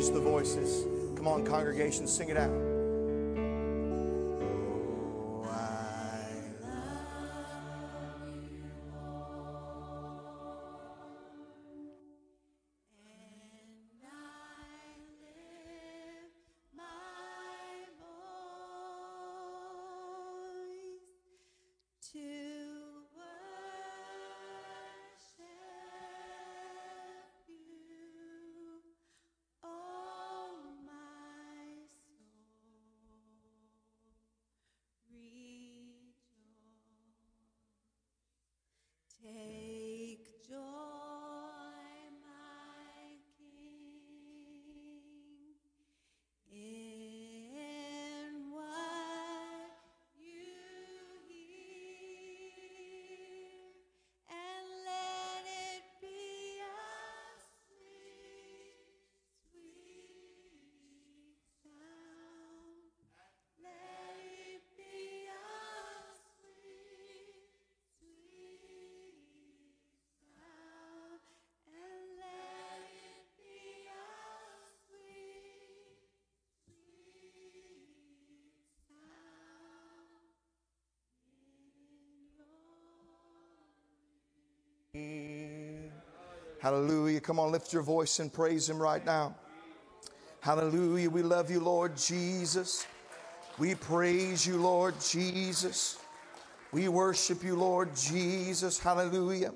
[SPEAKER 8] just the voices. Come on, congregation, sing it out. Oh, I
[SPEAKER 5] to worship you, oh my soul, rejoice. Take joy, my King, in what you hear, and let it be a sweet, sweet sound. Let it be a sweet, sweet sound, and let it be a sweet, sweet sound in your
[SPEAKER 8] Hallelujah. Come on, lift your voice and praise Him right now. Hallelujah. We love you, Lord Jesus. We praise you, Lord Jesus. We worship you, Lord Jesus. Hallelujah.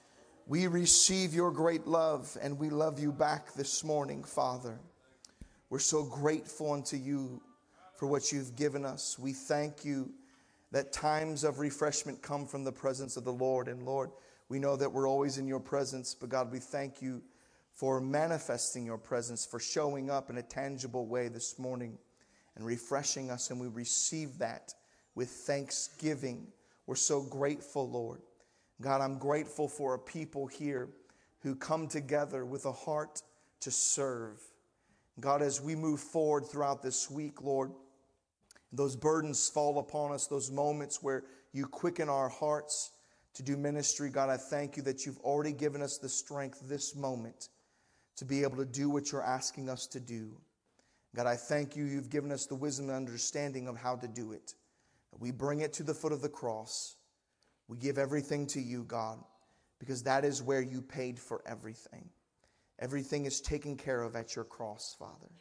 [SPEAKER 8] We receive your great love and we love you back this morning, Father. We're so grateful unto you for what you've given us. We thank you that times of refreshment come from the presence of the Lord. And Lord, we know that we're always in your presence, but God, we thank you for manifesting your presence, for showing up in a tangible way this morning and refreshing us. And we receive that with thanksgiving. We're so grateful, Lord. God, I'm grateful for a people here who come together with a heart to serve. God, as we move forward throughout this week, Lord, those burdens fall upon us, those moments where you quicken our hearts to do ministry. God, I thank you that you've already given us the strength this moment to be able to do what you're asking us to do. God, I thank you, you've given us the wisdom and understanding of how to do it. We bring it to the foot of the cross. We give everything to you, God, because that is where you paid for everything. Everything is taken care of at your cross, Father.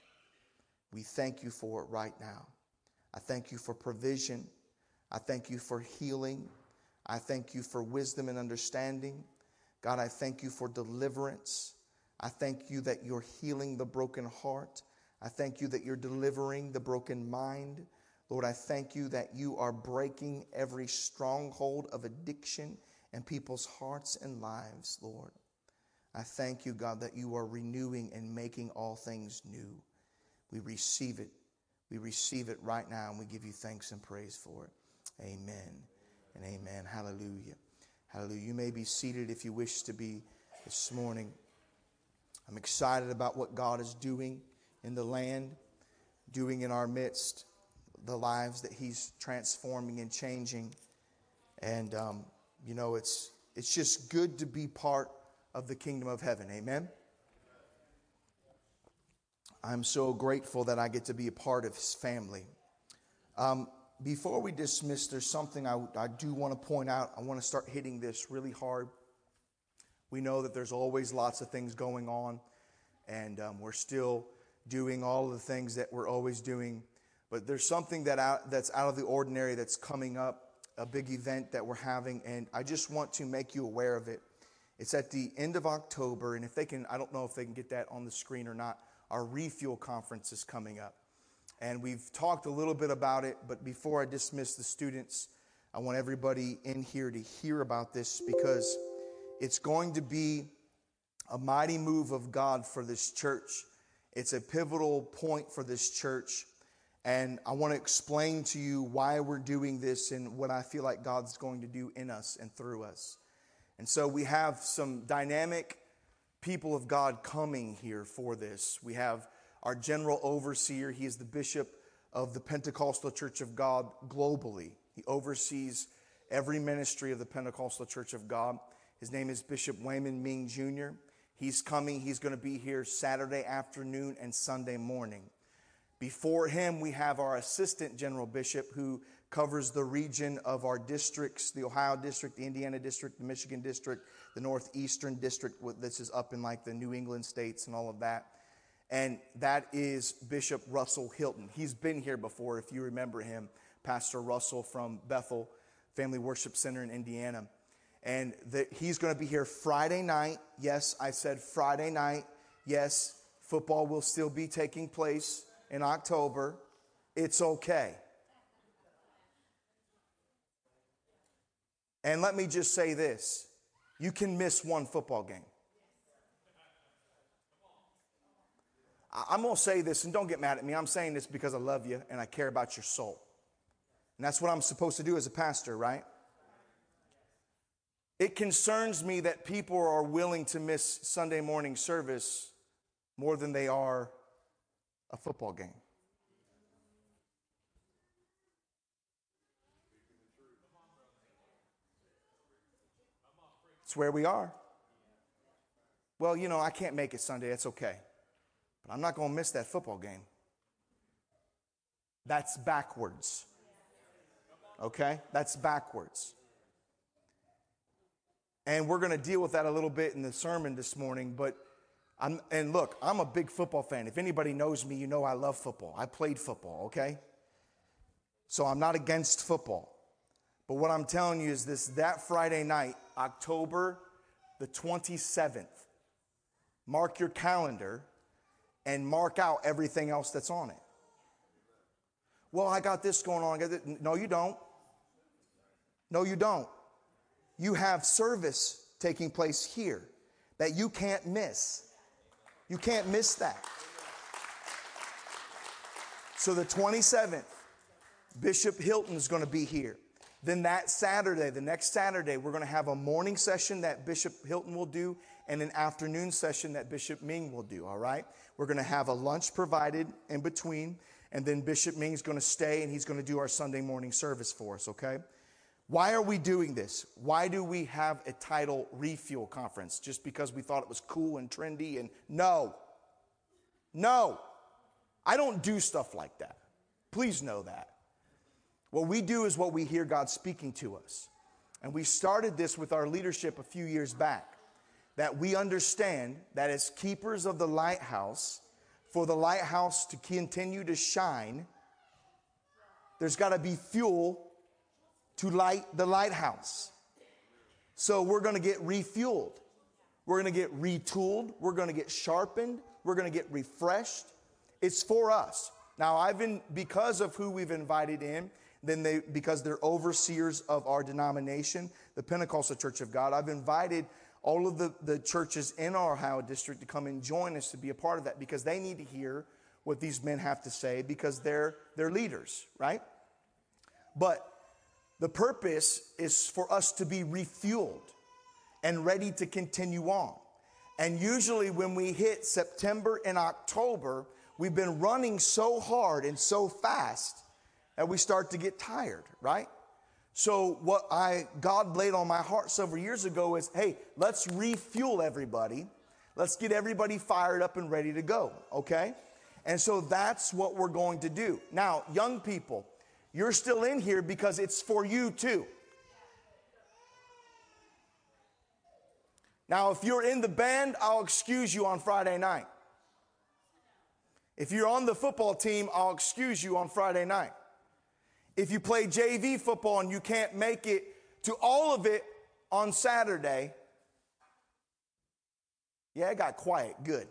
[SPEAKER 8] We thank you for it right now. I thank you for provision. I thank you for healing. I thank you for wisdom and understanding. God, I thank you for deliverance. I thank you that you're healing the broken heart. I thank you that you're delivering the broken mind. Lord, I thank you that you are breaking every stronghold of addiction in people's hearts and lives, Lord. I thank you, God, that you are renewing and making all things new. We receive it. We receive it right now, and we give you thanks and praise for it. Amen and amen. Hallelujah. Hallelujah. You may be seated if you wish to be this morning. I'm excited about what God is doing in the land, doing in our midst, the lives that he's transforming and changing. And, it's just good to be part of the kingdom of heaven. Amen. I'm so grateful that I get to be a part of his family. Before we dismiss, there's something I do want to point out. I want to start hitting this really hard. We know that there's always lots of things going on, and we're still doing all of the things that we're always doing. But there's something that's out of the ordinary that's coming up, a big event that we're having, and I just want to make you aware of it. It's at the end of October, and if they can, I don't know if they can get that on the screen or not, our Refuel Conference is coming up. And we've talked a little bit about it, but before I dismiss the students, I want everybody in here to hear about this because it's going to be a mighty move of God for this church. It's a pivotal point for this church. And I want to explain to you why we're doing this and what I feel like God's going to do in us and through us. And so we have some dynamic people of God coming here for this. We have our general overseer. He is the bishop of the Pentecostal Church of God globally. He oversees every ministry of the Pentecostal Church of God. His name is Bishop Wayman Ming Jr. He's coming. He's going to be here Saturday afternoon and Sunday morning. Before him, we have our assistant general bishop who covers the region of our districts, the Ohio district, the Indiana district, the Michigan district, the northeastern district. This is up in like the New England states and all of that. And that is Bishop Russell Hilton. He's been here before, if you remember him, Pastor Russell from Bethel Family Worship Center in Indiana. And he's going to be here Friday night. Yes, I said Friday night. Yes, football will still be taking place in October. It's okay. And let me just say this. You can miss one football game. I'm going to say this, and don't get mad at me. I'm saying this because I love you and I care about your soul. And that's what I'm supposed to do as a pastor, right? It concerns me that people are willing to miss Sunday morning service more than they are a football game. It's where we are. Well, you know, I can't make it Sunday. It's okay. But I'm not going to miss that football game. That's backwards. Okay? That's backwards. And we're going to deal with that a little bit in the sermon this morning. But look, I'm a big football fan. If anybody knows me, you know I love football. I played football, okay? So I'm not against football. But what I'm telling you is this, that Friday night, October the 27th, mark your calendar and mark out everything else that's on it. Well, I got this going on. No, you don't. No, you don't. You have service taking place here that you can't miss. You can't miss that. So the 27th, Bishop Hilton is going to be here. Then that Saturday, the next Saturday, we're going to have a morning session that Bishop Hilton will do and an afternoon session that Bishop Ming will do, all right? We're going to have a lunch provided in between, and then Bishop Ming is going to stay, and he's going to do our Sunday morning service for us, okay? Why are we doing this? Why do we have a title Refuel Conference? Just because we thought it was cool and trendy? And no. I don't do stuff like that. Please know that. What we do is what we hear God speaking to us. And we started this with our leadership a few years back, that we understand that as keepers of the lighthouse, for the lighthouse to continue to shine, there's got to be fuel to light the lighthouse. So we're going to get refueled. We're going to get retooled. We're going to get sharpened. We're going to get refreshed. It's for us. Now, because of who we've invited in, because they're overseers of our denomination, the Pentecostal Church of God, I've invited all of the churches in our Ohio district to come and join us to be a part of that, because they need to hear what these men have to say, because they're leaders, right? But the purpose is for us to be refueled and ready to continue on. And usually when we hit September and October, we've been running so hard and so fast that we start to get tired, right? So what God laid on my heart several years ago is, hey, let's refuel everybody. Let's get everybody fired up and ready to go, okay? And so that's what we're going to do. Now, young people, you're still in here because it's for you too. Now, if you're in the band, I'll excuse you on Friday night. If you're on the football team, I'll excuse you on Friday night. If you play JV football and you can't make it to all of it on Saturday, yeah, it got quiet. Good.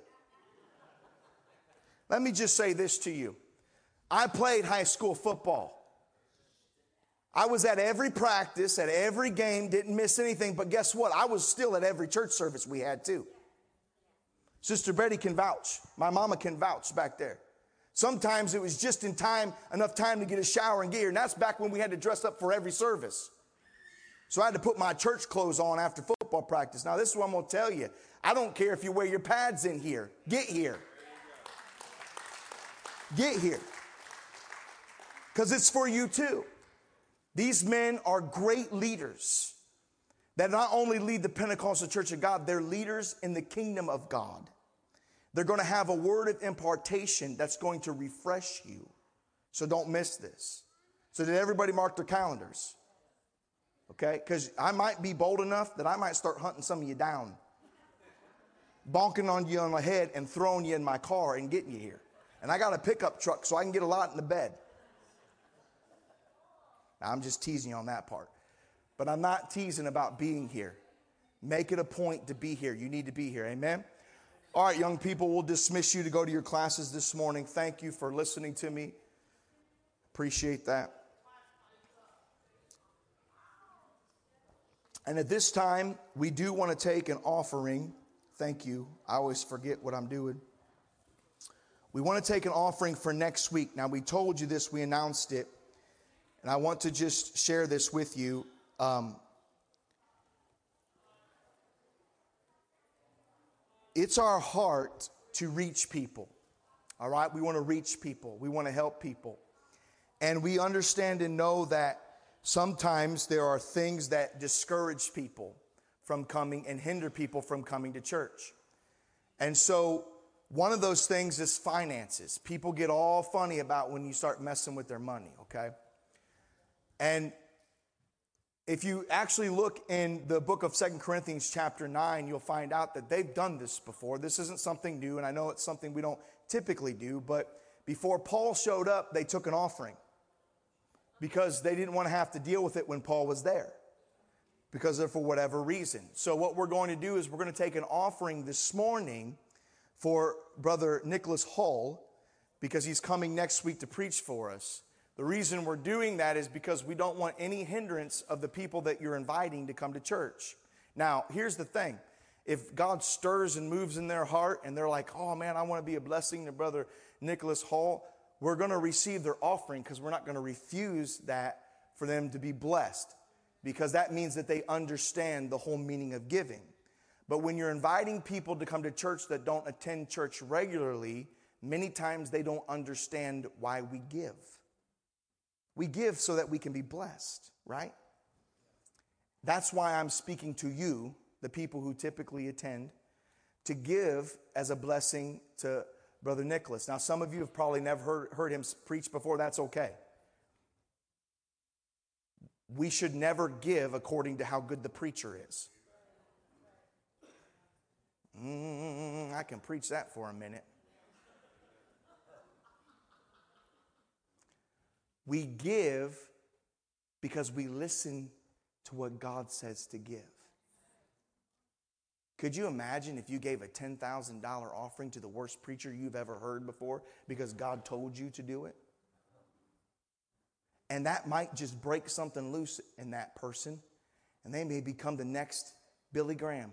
[SPEAKER 8] Let me just say this to you. I played high school football. I was at every practice, at every game, didn't miss anything. But guess what? I was still at every church service we had too. Sister Betty can vouch. My mama can vouch back there. Sometimes it was just enough time to get a shower and get here. And that's back when we had to dress up for every service. So I had to put my church clothes on after football practice. Now, this is what I'm going to tell you. I don't care if you wear your pads in here. Get here. Get here. Because it's for you too. These men are great leaders. that not only lead the Pentecostal Church of God, they're leaders in the kingdom of God. They're going to have a word of impartation that's going to refresh you. So don't miss this. So did everybody mark their calendars? Okay, because I might be bold enough that I might start hunting some of you down, bonking on you on the head and throwing you in my car and getting you here. And I got a pickup truck so I can get a lot in the bed. Now, I'm just teasing you on that part. But I'm not teasing about being here. Make it a point to be here. You need to be here. Amen? All right, young people, we'll dismiss you to go to your classes this morning. Thank you for listening to me. Appreciate that. And at this time, we do want to take an offering. Thank you. I always forget what I'm doing. We want to take an offering for next week. Now, we told you this. We announced it. And I want to just share this with you. It's our heart to reach people. All right? We want to reach people. We want to help people. And we understand and know that sometimes there are things that discourage people from coming and hinder people from coming to church. And so one of those things is finances. People get all funny about when you start messing with their money, okay? And if you actually look in the book of 2 Corinthians chapter 9, you'll find out that they've done this before. This isn't something new, and I know it's something we don't typically do, but before Paul showed up, they took an offering because they didn't want to have to deal with it when Paul was there, because of for whatever reason. So what we're going to do is we're going to take an offering this morning for Brother Nicholas Hall, because he's coming next week to preach for us. The reason we're doing that is because we don't want any hindrance of the people that you're inviting to come to church. Now, here's the thing. If God stirs and moves in their heart and they're like, oh man, I want to be a blessing to Brother Nicholas Hall, we're going to receive their offering, because we're not going to refuse that for them to be blessed, because that means that they understand the whole meaning of giving. But when you're inviting people to come to church that don't attend church regularly, many times they don't understand why we give. We give so that we can be blessed, right? That's why I'm speaking to you, the people who typically attend, to give as a blessing to Brother Nicholas. Now, some of you have probably never heard him preach before. That's okay. We should never give according to how good the preacher is. I can preach that for a minute. We give because we listen to what God says to give. Could you imagine if you gave a $10,000 offering to the worst preacher you've ever heard before because God told you to do it? And that might just break something loose in that person, and they may become the next Billy Graham.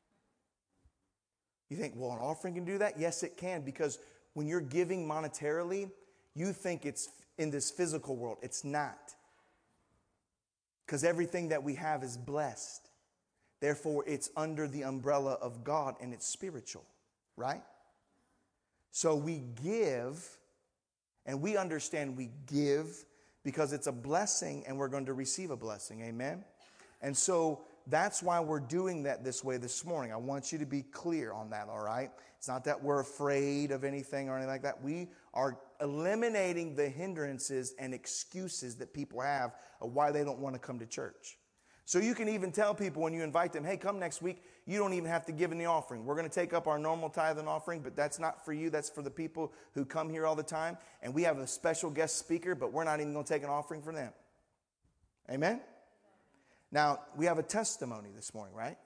[SPEAKER 8] You think, well, an offering can do that? Yes, it can, because when you're giving monetarily, you think it's in this physical world. It's not. Because everything that we have is blessed. Therefore, it's under the umbrella of God, and it's spiritual, right? So we give, and we understand we give because it's a blessing, and we're going to receive a blessing. Amen? And so that's why we're doing that this way this morning. I want you to be clear on that, all right? It's not that we're afraid of anything or anything like that. We are eliminating the hindrances and excuses that people have of why they don't want to come to church. So you can even tell people when you invite them, hey, come next week, you don't even have to give in the offering. We're going to take up our normal tithe and offering, but that's not for you. That's for the people who come here all the time. And we have a special guest speaker, but we're not even going to take an offering for them. Amen? Now, we have a testimony this morning, right?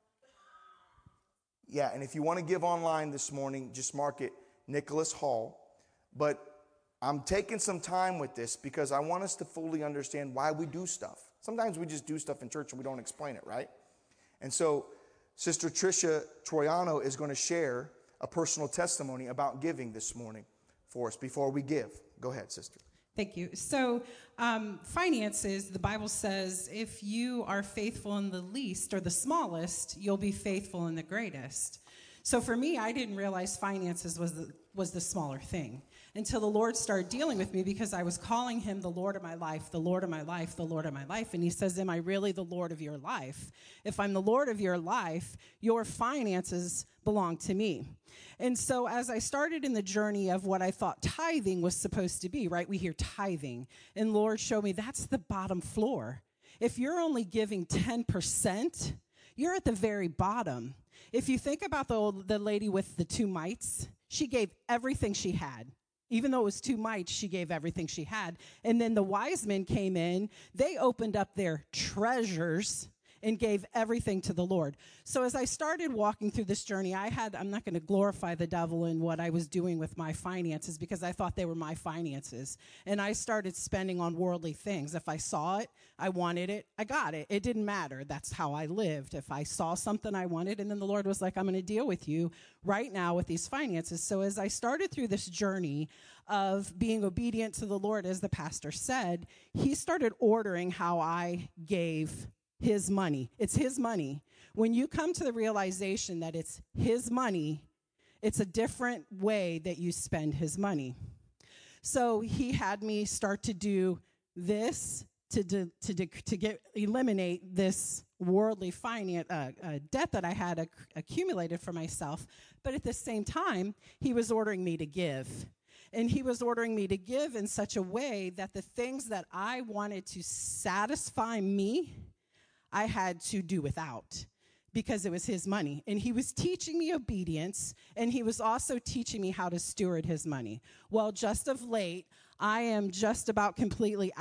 [SPEAKER 8] Yeah, and if you want to give online this morning, just mark it Nicholas Hall. But I'm taking some time with this because I want us to fully understand why we do stuff. Sometimes we just do stuff in church and we don't explain it, right? And so Sister Tricia Troiano is going to share a personal testimony about giving this morning for us before we give. Go ahead, sister.
[SPEAKER 9] Thank you. So finances, the Bible says, if you are faithful in the least or the smallest, you'll be faithful in the greatest. So for me, I didn't realize finances was the smaller thing until the Lord started dealing with me, because I was calling him the Lord of my life, the Lord of my life, the Lord of my life. And he says, am I really the Lord of your life? If I'm the Lord of your life, your finances belong to me. And so as I started in the journey of what I thought tithing was supposed to be, right? We hear tithing, and Lord showed me that's the bottom floor. If you're only giving 10%, you're at the very bottom. If you think about the lady with the 2 mites, she gave everything she had. Even though it was 2 mites, she gave everything she had. And then the wise men came in, they opened up their treasures and gave everything to the Lord. So as I started walking through this journey, I'm not going to glorify the devil in what I was doing with my finances, because I thought they were my finances. And I started spending on worldly things. If I saw it, I wanted it, I got it. It didn't matter. That's how I lived. If I saw something I wanted, and then the Lord was like, I'm going to deal with you right now with these finances. So as I started through this journey of being obedient to the Lord, as the pastor said, he started ordering how I gave his money. It's his money. When you come to the realization that it's his money, it's a different way that you spend his money. So he had me start to do this to eliminate this worldly debt that I had accumulated for myself. But at the same time, he was ordering me to give. And he was ordering me to give in such a way that the things that I wanted to satisfy me, I had to do without, because it was his money. And he was teaching me obedience, and he was also teaching me how to steward his money. Well, just of late, I am just about completely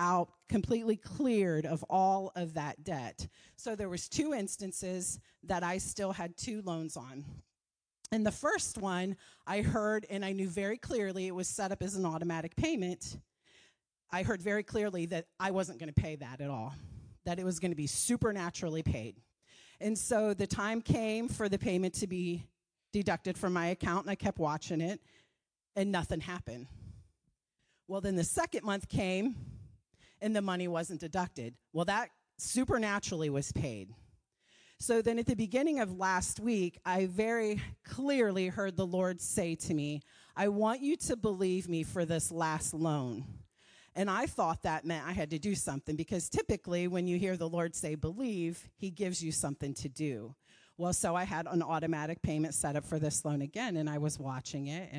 [SPEAKER 9] cleared of all of that debt. So there was 2 instances that I still had 2 loans on. And the first one, I heard, and I knew very clearly it was set up as an automatic payment. I heard very clearly that I wasn't going to pay that at all, that it was going to be supernaturally paid. And so the time came for the payment to be deducted from my account, and I kept watching it, and nothing happened. Well, then the second month came, and the money wasn't deducted. Well, that supernaturally was paid. So then at the beginning of last week, I very clearly heard the Lord say to me, I want you to believe me for this last loan. And I thought that meant I had to do something, because typically when you hear the Lord say believe, he gives you something to do. Well, so I had an automatic payment set up for this loan again, and I was watching it.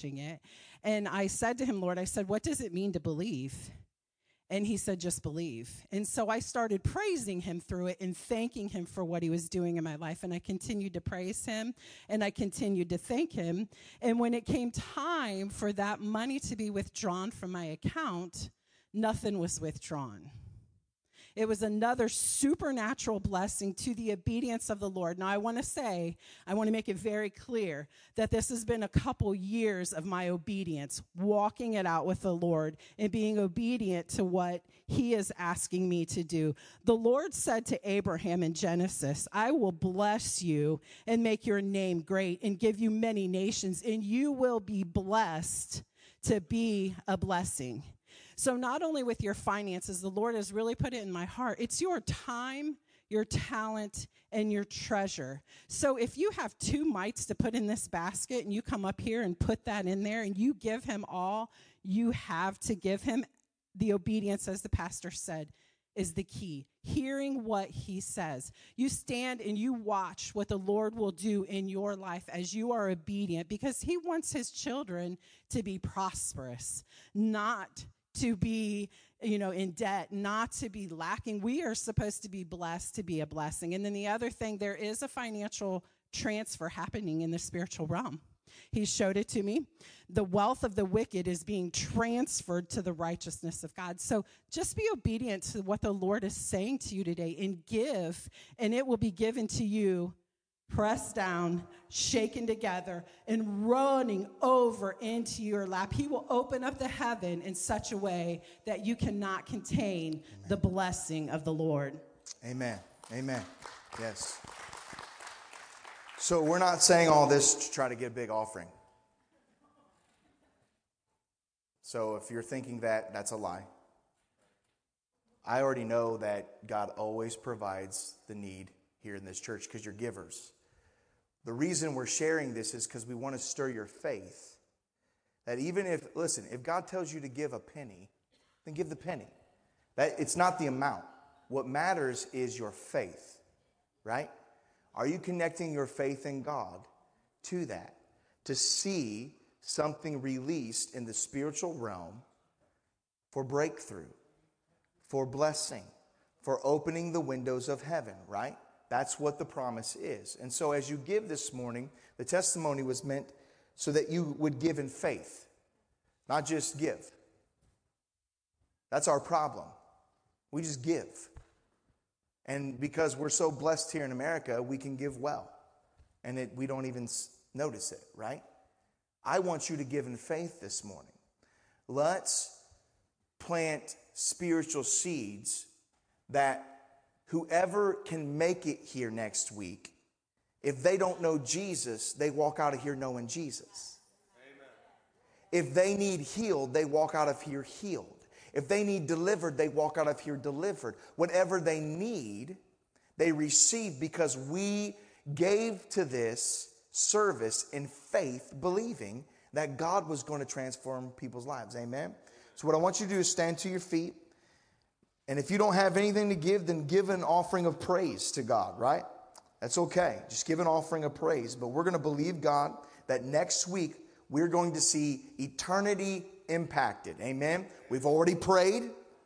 [SPEAKER 9] And I said to him, Lord, I said, what does it mean to believe? And he said, just believe. And so I started praising him through it and thanking him for what he was doing in my life. And I continued to praise him, and I continued to thank him. And when it came time for that money to be withdrawn from my account, nothing was withdrawn. It was another supernatural blessing to the obedience of the Lord. Now, I want to make it very clear that this has been a couple years of my obedience, walking it out with the Lord and being obedient to what he is asking me to do. The Lord said to Abraham in Genesis, I will bless you and make your name great and give you many nations, and you will be blessed to be a blessing. So not only with your finances, the Lord has really put it in my heart. It's your time, your talent, and your treasure. So if you have 2 mites to put in this basket, and you come up here and put that in there, and you give him all you have to give him, the obedience, as the pastor said, is the key. Hearing what he says. You stand and you watch what the Lord will do in your life as you are obedient, because he wants his children to be prosperous, not to be, in debt, not to be lacking. We are supposed to be blessed to be a blessing. And then the other thing, there is a financial transfer happening in the spiritual realm. He showed it to me. The wealth of the wicked is being transferred to the righteousness of God. So just be obedient to what the Lord is saying to you today, and give, and it will be given to you, pressed down, shaken together, and running over into your lap. He will open up the heaven in such a way that you cannot contain the blessing of the Lord.
[SPEAKER 8] Amen. Amen. Yes. So we're not saying all this to try to get a big offering. So if you're thinking that, that's a lie. I already know that God always provides the need here in this church because you're givers. The reason we're sharing this is because we want to stir your faith. That even if God tells you to give a penny, then give the penny. That it's not the amount. What matters is your faith, right? Are you connecting your faith in God to that? To see something released in the spiritual realm for breakthrough, for blessing, for opening the windows of heaven, right? That's what the promise is. And so as you give this morning, the testimony was meant so that you would give in faith, not just give. That's our problem. We just give. And because we're so blessed here in America, we can give well. And we don't even notice it, right? I want you to give in faith this morning. Let's plant spiritual seeds that whoever can make it here next week, if they don't know Jesus, they walk out of here knowing Jesus. Amen. If they need healed, they walk out of here healed. If they need delivered, they walk out of here delivered. Whatever they need, they receive because we gave to this service in faith, believing that God was going to transform people's lives. Amen? So what I want you to do is stand to your feet. And if you don't have anything to give, then give an offering of praise to God, right? That's okay. Just give an offering of praise. But we're going to believe God that next week we're going to see eternity impacted. Amen? We've already prayed.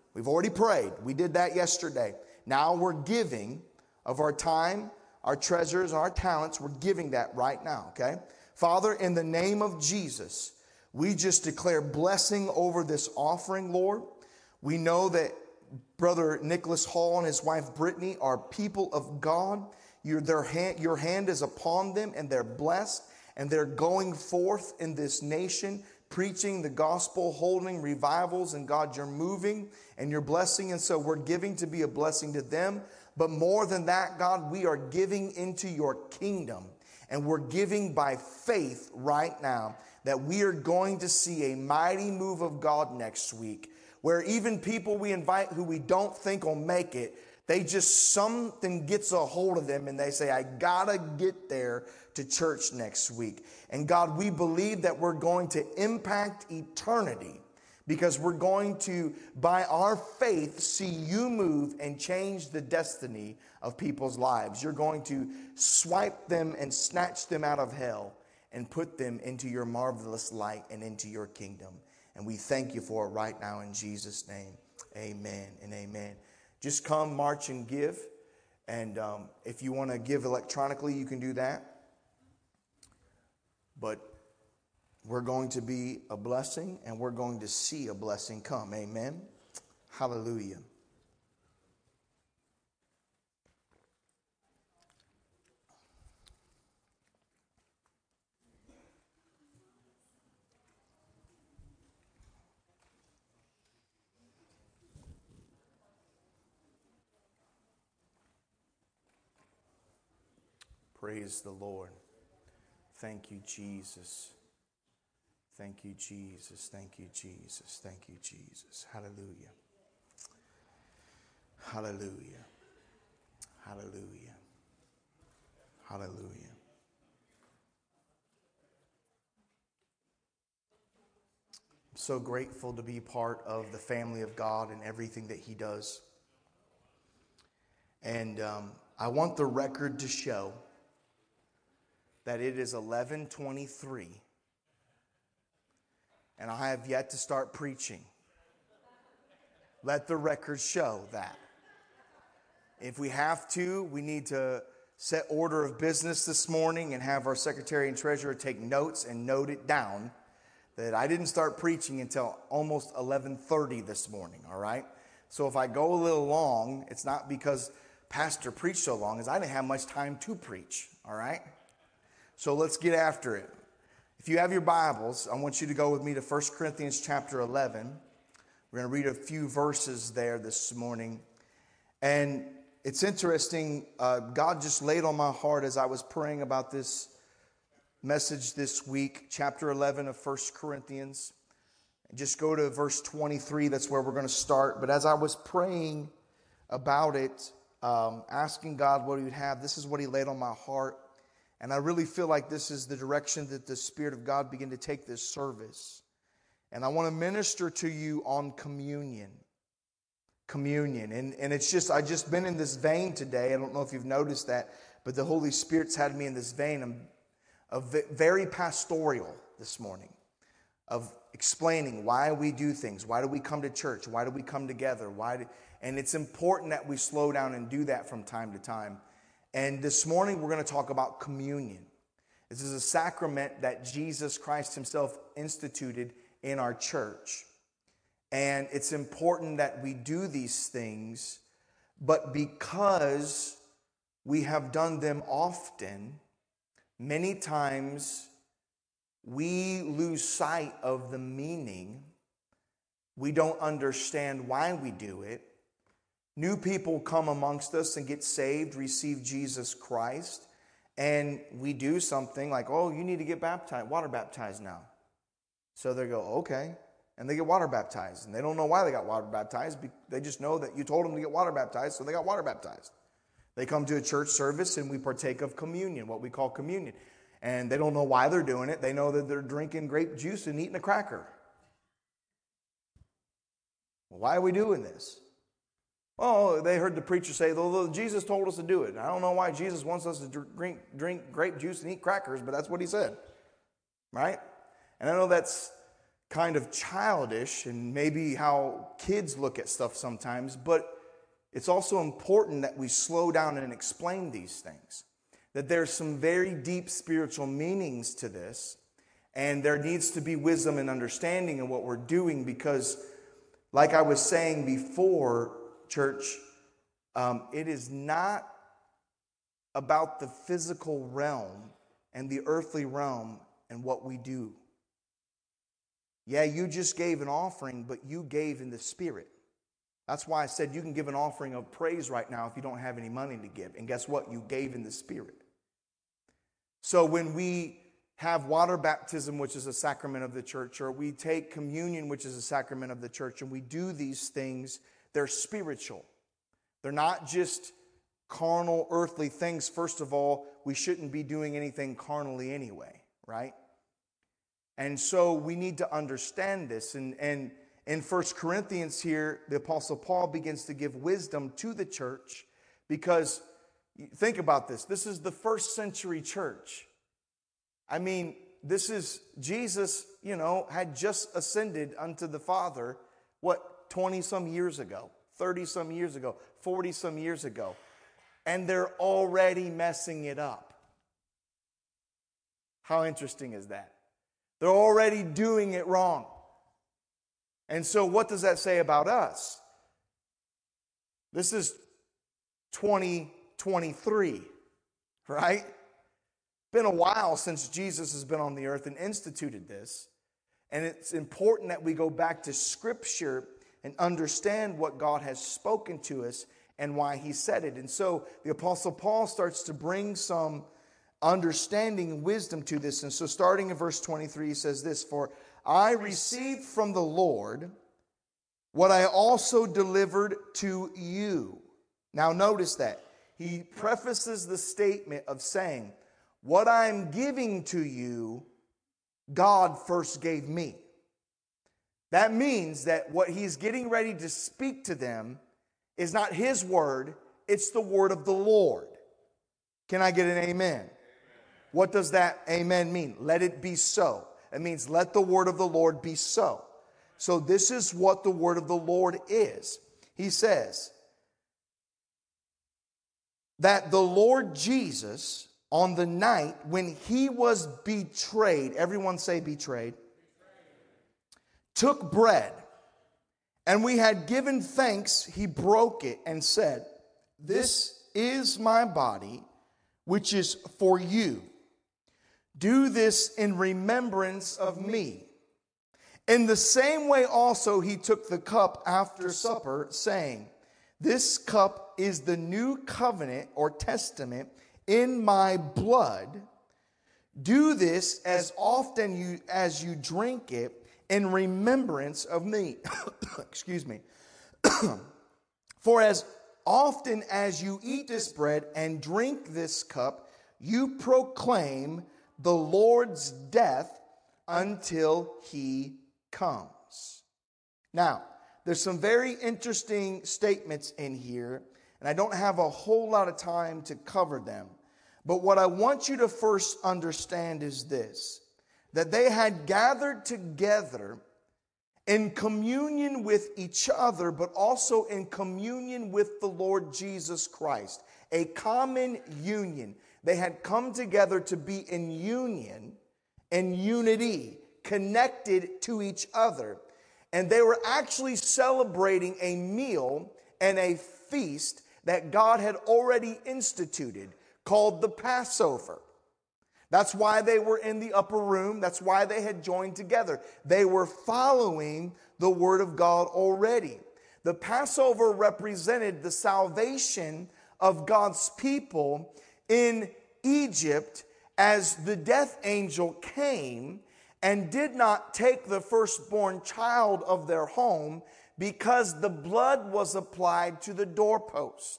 [SPEAKER 8] We did that yesterday. Now we're giving of our time, our treasures, our talents. We're giving that right now, okay? Father, in the name of Jesus, we just declare blessing over this offering, Lord. We know that Brother Nicholas Hall and his wife Brittany are people of God. Your hand is upon them, and they're blessed, and they're going forth in this nation, preaching the gospel, holding revivals, and God, you're moving and you're blessing. And so we're giving to be a blessing to them. But more than that, God, we are giving into your kingdom, and we're giving by faith right now that we are going to see a mighty move of God next week, where even people we invite who we don't think will make it, something gets a hold of them and they say, I gotta get there to church next week. And God, we believe that we're going to impact eternity because we're going to, by our faith, see you move and change the destiny of people's lives. You're going to swipe them and snatch them out of hell and put them into your marvelous light and into your kingdom. And we thank you for it right now in Jesus' name. Amen and amen. Just come, march, and give. And if you want to give electronically, you can do that. But we're going to be a blessing, and we're going to see a blessing come. Amen. Hallelujah. Praise the Lord. Thank you, Jesus. Thank you, Jesus. Thank you, Jesus. Thank you, Jesus. Hallelujah. Hallelujah. Hallelujah. Hallelujah. I'm so grateful to be part of the family of God and everything that He does. And I want the record to show that it is 11:23, and I have yet to start preaching. Let the record show that. If we have to, we need to set order of business this morning and have our secretary and treasurer take notes and note it down that I didn't start preaching until almost 11:30 this morning, all right? So if I go a little long, it's not because Pastor preached so long, as I didn't have much time to preach, all right? So let's get after it. If you have your Bibles, I want you to go with me to 1 Corinthians chapter 11. We're going to read a few verses there this morning. And it's interesting, God just laid on my heart as I was praying about this message this week, chapter 11 of 1 Corinthians. Just go to verse 23, that's where we're going to start. But as I was praying about it, asking God what He would have, this is what He laid on my heart. And I really feel like this is the direction that the Spirit of God began to take this service. And I want to minister to you on communion. Communion. And it's just, I've just been in this vein today. I don't know if you've noticed that, but the Holy Spirit's had me in this vein of very pastoral this morning, of explaining why we do things. Why do we come to church? Why do we come together? And it's important that we slow down and do that from time to time. And this morning we're going to talk about communion. This is a sacrament that Jesus Christ himself instituted in our church. And it's important that we do these things, but because we have done them often, many times we lose sight of the meaning. We don't understand why we do it. New people come amongst us and get saved, receive Jesus Christ, and we do something like, oh, you need to get baptized, water baptized now. So they go, okay, and they get water baptized, and they don't know why they got water baptized. They just know that you told them to get water baptized, so they got water baptized. They come to a church service, and we partake of communion, what we call communion, and they don't know why they're doing it. They know that they're drinking grape juice and eating a cracker. Well, why are we doing this? Oh, they heard the preacher say, well, Jesus told us to do it. I don't know why Jesus wants us to drink grape juice and eat crackers, but that's what he said, right? And I know that's kind of childish and maybe how kids look at stuff sometimes, but it's also important that we slow down and explain these things, that there's some very deep spiritual meanings to this, and there needs to be wisdom and understanding in what we're doing because, like I was saying before, church, it is not about the physical realm and the earthly realm and what we do. Yeah, you just gave an offering, but you gave in the Spirit. That's why I said you can give an offering of praise right now if you don't have any money to give. And guess what? You gave in the Spirit. So when we have water baptism, which is a sacrament of the church, or we take communion, which is a sacrament of the church, and we do these things, they're spiritual. They're not just carnal, earthly things. First of all, we shouldn't be doing anything carnally anyway, right? And so we need to understand this. And in 1 Corinthians here, the Apostle Paul begins to give wisdom to the church because, think about this. This is the first century church. I mean, this is Jesus, had just ascended unto the Father, 20-some years ago, 30-some years ago, 40-some years ago. And they're already messing it up. How interesting is that? They're already doing it wrong. And so what does that say about us? This is 2023, right? Been a while since Jesus has been on the earth and instituted this. And it's important that we go back to Scripture and understand what God has spoken to us and why he said it. And so the Apostle Paul starts to bring some understanding and wisdom to this. And so starting in verse 23, he says this, "For I received from the Lord what I also delivered to you." Now notice that. He prefaces the statement of saying, what I'm giving to you, God first gave me. That means that what he's getting ready to speak to them is not his word, it's the word of the Lord. Can I get an amen? What does that amen mean? Let it be so. It means let the word of the Lord be so. So this is what the word of the Lord is. He says that the Lord Jesus, on the night when he was betrayed, everyone say betrayed, took bread, and we had given thanks, he broke it and said, "This is my body, which is for you. Do this in remembrance of me." In the same way also he took the cup after supper, saying, "This cup is the new covenant or testament in my blood. Do this as often as you drink it in remembrance of me." Excuse me. "For as often as you eat this bread and drink this cup, you proclaim the Lord's death until he comes. Now, there's some very interesting statements in here, and I don't have a whole lot of time to cover them. But what I want you to first understand is this, that they had gathered together in communion with each other, but also in communion with the Lord Jesus Christ, a common union. They had come together to be in union and unity, connected to each other. And they were actually celebrating a meal and a feast that God had already instituted called the Passover. That's why they were in the upper room. That's why they had joined together. They were following the Word of God already. The Passover represented the salvation of God's people in Egypt as the death angel came and did not take the firstborn child of their home because the blood was applied to the doorpost.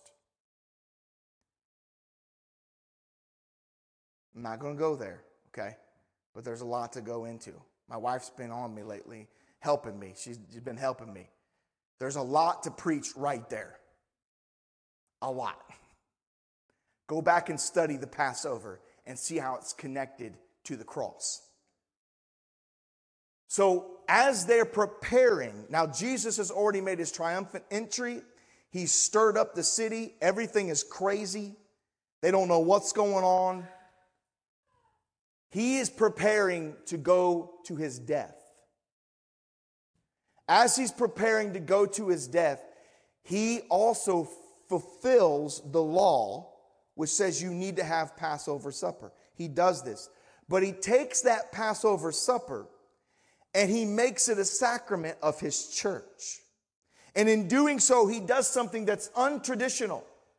[SPEAKER 8] I'm not going to go there, okay? But there's a lot to go into. My wife's been on me lately, helping me. She's been helping me. There's a lot to preach right there. A lot. Go back and study the Passover and see how it's connected to the cross. So as they're preparing, now Jesus has already made his triumphant entry. He's stirred up the city. Everything is crazy. They don't know what's going on. He is preparing to go to his death. As he's preparing to go to his death, he also fulfills the law which says you need to have Passover supper. He does this. But he takes that Passover supper and he makes it a sacrament of his church. And in doing so, he does something that's untraditional.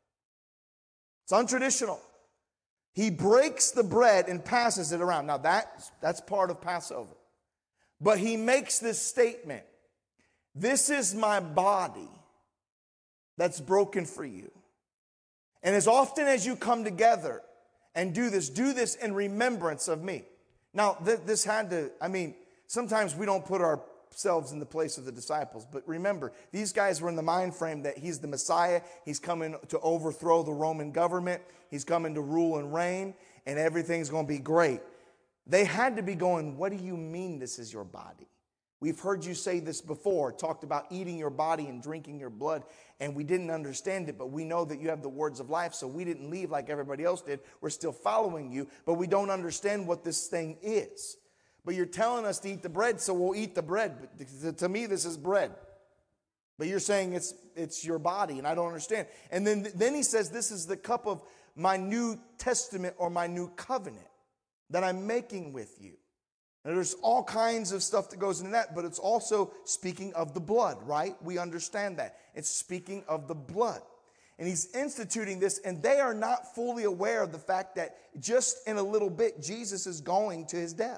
[SPEAKER 8] It's untraditional. He breaks the bread and passes it around. Now that's part of Passover. But he makes this statement. This is my body that's broken for you. And as often as you come together and do this in remembrance of me. Now, this had to, sometimes we don't put ourselves in the place of the disciples. But remember, these guys were in the mind frame that he's the Messiah. He's coming to overthrow the Roman government. He's coming to rule and reign. And everything's going to be great. They had to be going, what do you mean this is your body? We've heard you say this before, talked about eating your body and drinking your blood, and we didn't understand it, but we know that you have the words of life, so we didn't leave like everybody else did. We're still following you, but we don't understand what this thing is. But you're telling us to eat the bread, so we'll eat the bread. But to me, this is bread. But you're saying it's your body, and I don't understand. And then he says, this is the cup of my new testament or my new covenant that I'm making with you. Now, there's all kinds of stuff that goes into that, but it's also speaking of the blood, right? We understand that. It's speaking of the blood. And he's instituting this, and they are not fully aware of the fact that just in a little bit, Jesus is going to his death.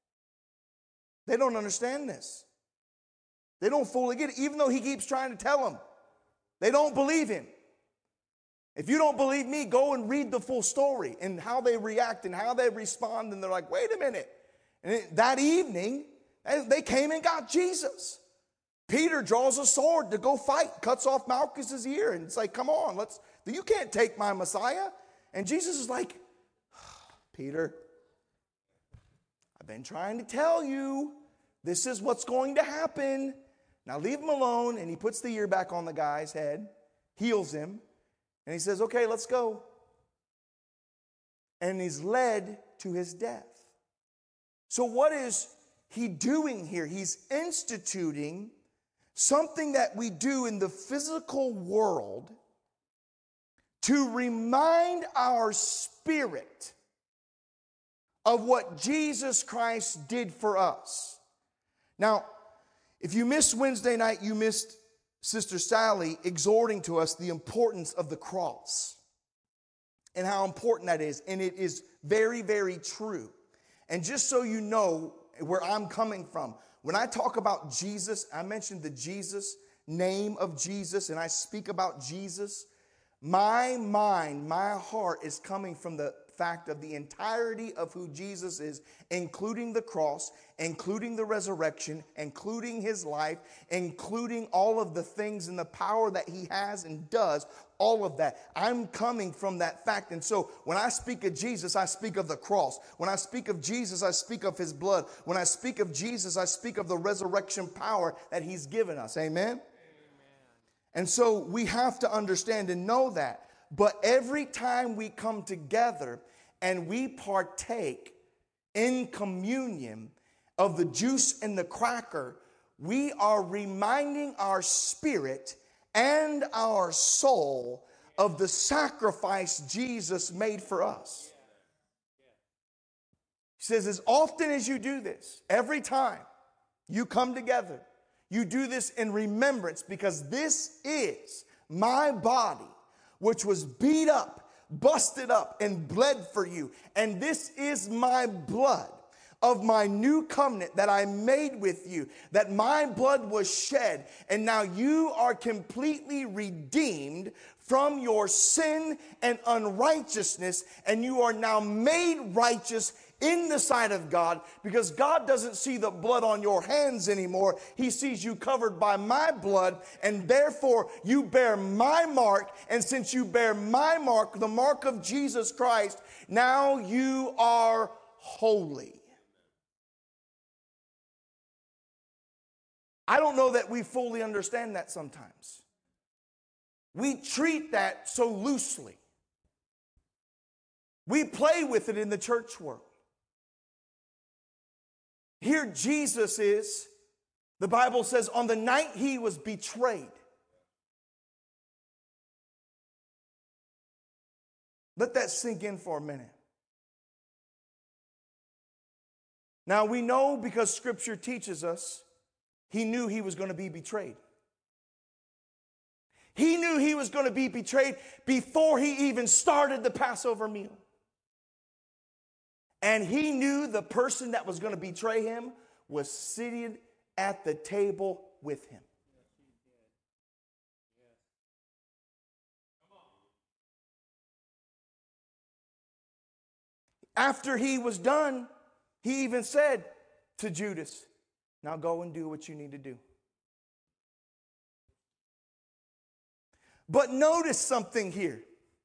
[SPEAKER 8] They don't understand this. They don't fully get it, even though he keeps trying to tell them. They don't believe him. If you don't believe me, go and read the full story and how they react and how they respond. And they're like, wait a minute. And that evening, they came and got Jesus. Peter draws a sword to go fight, cuts off Malchus's ear. And it's like, come on, you can't take my Messiah. And Jesus is like, Peter, I've been trying to tell you, this is what's going to happen. Now leave him alone. And he puts the ear back on the guy's head, heals him. And he says, okay, let's go. And he's led to his death. So what is he doing here? He's instituting something that we do in the physical world to remind our spirit of what Jesus Christ did for us. Now, if you missed Wednesday night, you missed Sister Sally exhorting to us the importance of the cross and how important that is. And it is very, very true. And just so you know where I'm coming from, when I talk about Jesus, I mentioned the Jesus, name of Jesus, and I speak about Jesus, my mind, my heart is coming from the fact of the entirety of who Jesus is, including the cross, including the resurrection, including his life, including all of the things and the power that he has and does, all of that. I'm coming from that fact. And so when I speak of Jesus, I speak of the cross. When I speak of Jesus, I speak of his blood. When I speak of Jesus, I speak of the resurrection power that he's given us. Amen? And so we have to understand and know that. But every time we come together and we partake in communion of the juice and the cracker, we are reminding our spirit and our soul of the sacrifice Jesus made for us. He says, as often as you do this, every time you come together, you do this in remembrance, because this is my body, which was beat up, busted up, and bled for you. And this is my blood of my new covenant that I made with you, that my blood was shed. And now you are completely redeemed from your sin and unrighteousness, and you are now made righteous in the sight of God, because God doesn't see the blood on your hands anymore. He sees you covered by my blood, and therefore you bear my mark. And since you bear my mark, the mark of Jesus Christ, now you are holy. I don't know that we fully understand that sometimes. We treat that so loosely. We play with it in the church world. Here Jesus is, the Bible says, on the night he was betrayed. Let that sink in for a minute. Now we know, because Scripture teaches us, he knew he was going to be betrayed. He knew he was going to be betrayed before he even started the Passover meal. And he knew the person that was going to betray him was sitting at the table with him. After he was done, he even said to Judas, now go and do what you need to do. But notice something here.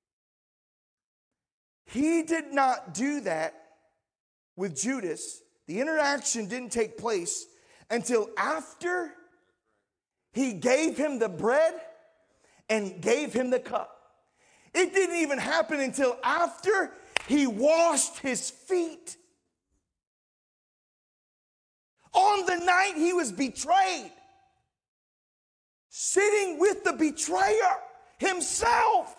[SPEAKER 8] He did not do that with Judas. The interaction didn't take place until after he gave him the bread and gave him the cup. It didn't even happen until after he washed his feet. On the night he was betrayed, sitting with the betrayer himself,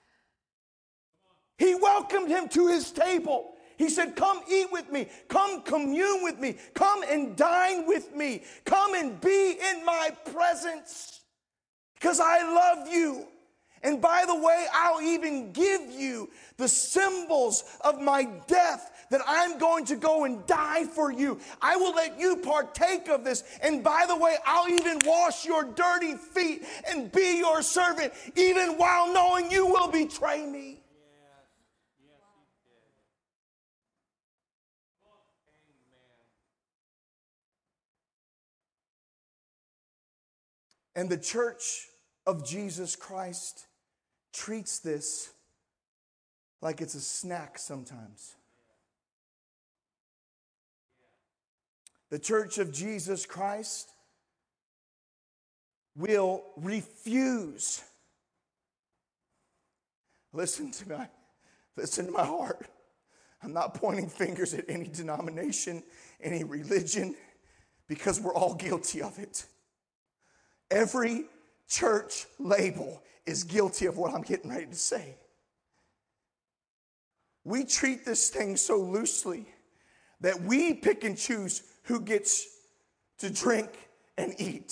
[SPEAKER 8] he welcomed him to his table. He said, come eat with me. Come commune with me. Come and dine with me. Come and be in my presence, because I love you. And by the way, I'll even give you the symbols of my death, that I'm going to go and die for you. I will let you partake of this. And by the way, I'll even wash your dirty feet and be your servant, even while knowing you will betray me. And the church of Jesus Christ treats this like it's a snack sometimes. The church of Jesus Christ will refuse. Listen to my heart. I'm not pointing fingers at any denomination, any religion, because we're all guilty of it. Every church label is guilty of what I'm getting ready to say. We treat this thing so loosely that we pick and choose who gets to drink and eat.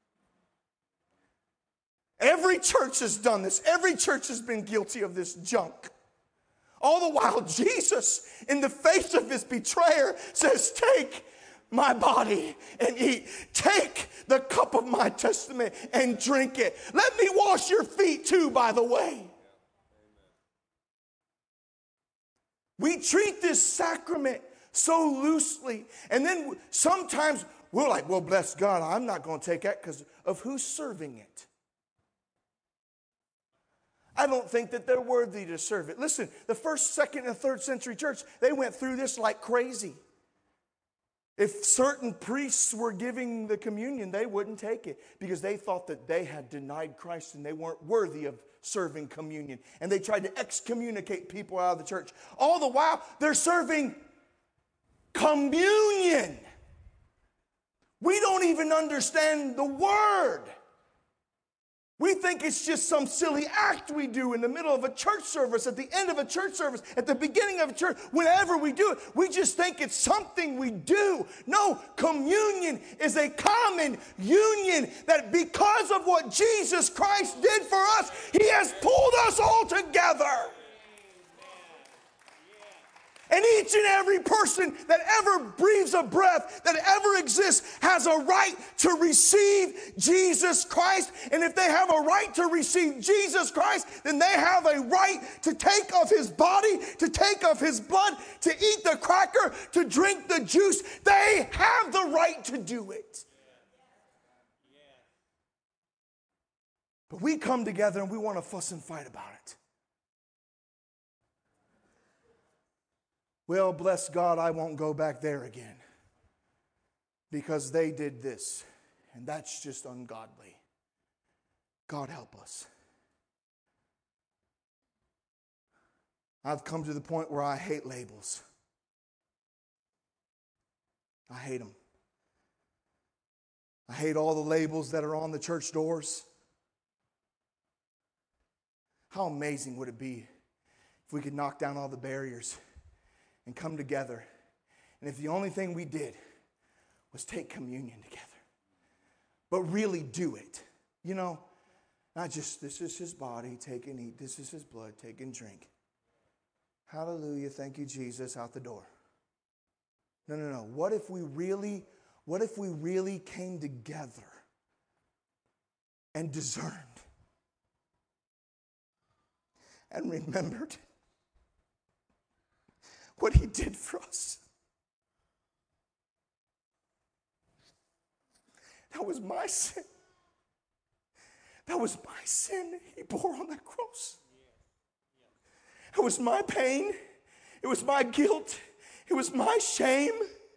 [SPEAKER 8] Every church has done this. Every church has been guilty of this junk. All the while, Jesus, in the face of his betrayer, says, take my body and eat. Take the cup of my testament and drink it. Let me wash your feet too, by the way. We treat this sacrament so loosely. And then sometimes we're like, well, bless God, I'm not going to take that because of who's serving it. I don't think that they're worthy to serve it. Listen, the first, second, and third century church, they went through this like crazy. If certain priests were giving the communion, they wouldn't take it because they thought that they had denied Christ and they weren't worthy of serving communion. And they tried to excommunicate people out of the church. All the while, they're serving communion. We don't even understand the word. We think it's just some silly act we do in the middle of a church service, at the end of a church service, at the beginning of a church, whenever we do it. We just think it's something we do. No, communion is a common union that because of what Jesus Christ did for us, He has pulled us all together. And each and every person that ever breathes a breath, that ever exists, has a right to receive Jesus Christ. And if they have a right to receive Jesus Christ, then they have a right to take of His body, to take of His blood, to eat the cracker, to drink the juice. They have the right to do it. But we come together and we want to fuss and fight about it. Well, bless God, I won't go back there again because they did this, and that's just ungodly. God help us. I've come to the point where I hate labels. I hate them. I hate all the labels that are on the church doors. How amazing would it be if we could knock down all the barriers and come together, and if the only thing we did was take communion together, but really do it. You know, not just, this is His body, take and eat. This is His blood, take and drink. Hallelujah, thank you, Jesus, out the door. No. What if we really came together and discerned and remembered what He did for us? That was my sin. That was my sin He bore on that cross. It was my pain. It was my guilt. It was my shame.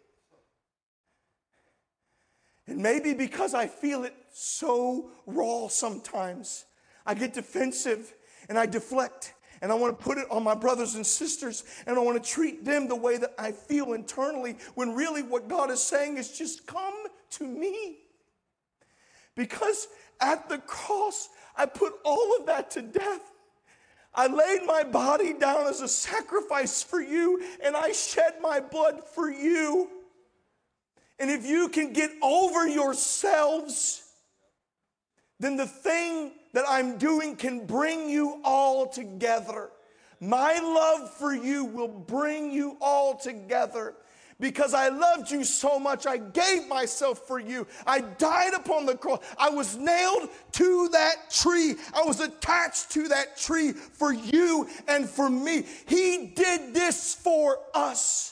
[SPEAKER 8] And maybe because I feel it so raw sometimes, I get defensive and I deflect. And I want to put it on my brothers and sisters, and I want to treat them the way that I feel internally, when really what God is saying is just come to me. Because at the cross, I put all of that to death. I laid my body down as a sacrifice for you, and I shed my blood for you. And if you can get over yourselves, then the thing that I'm doing can bring you all together. My love for you will bring you all together. Because I loved you so much, I gave myself for you. I died upon the cross. I was nailed to that tree. I was attached to that tree for you and for me. He did this for us.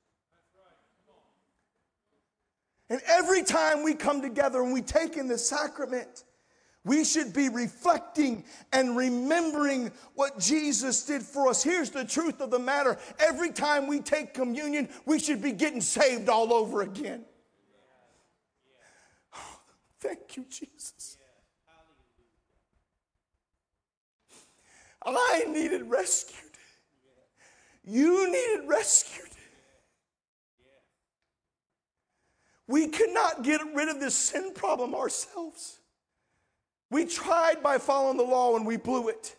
[SPEAKER 8] And every time we come together and we take in the sacrament, we should be reflecting and remembering what Jesus did for us. Here's the truth of the matter. Every time we take communion, we should be getting saved all over again. Oh, thank you, Jesus. I needed rescued. You needed rescued. We cannot get rid of this sin problem ourselves. We tried by following the law and we blew it.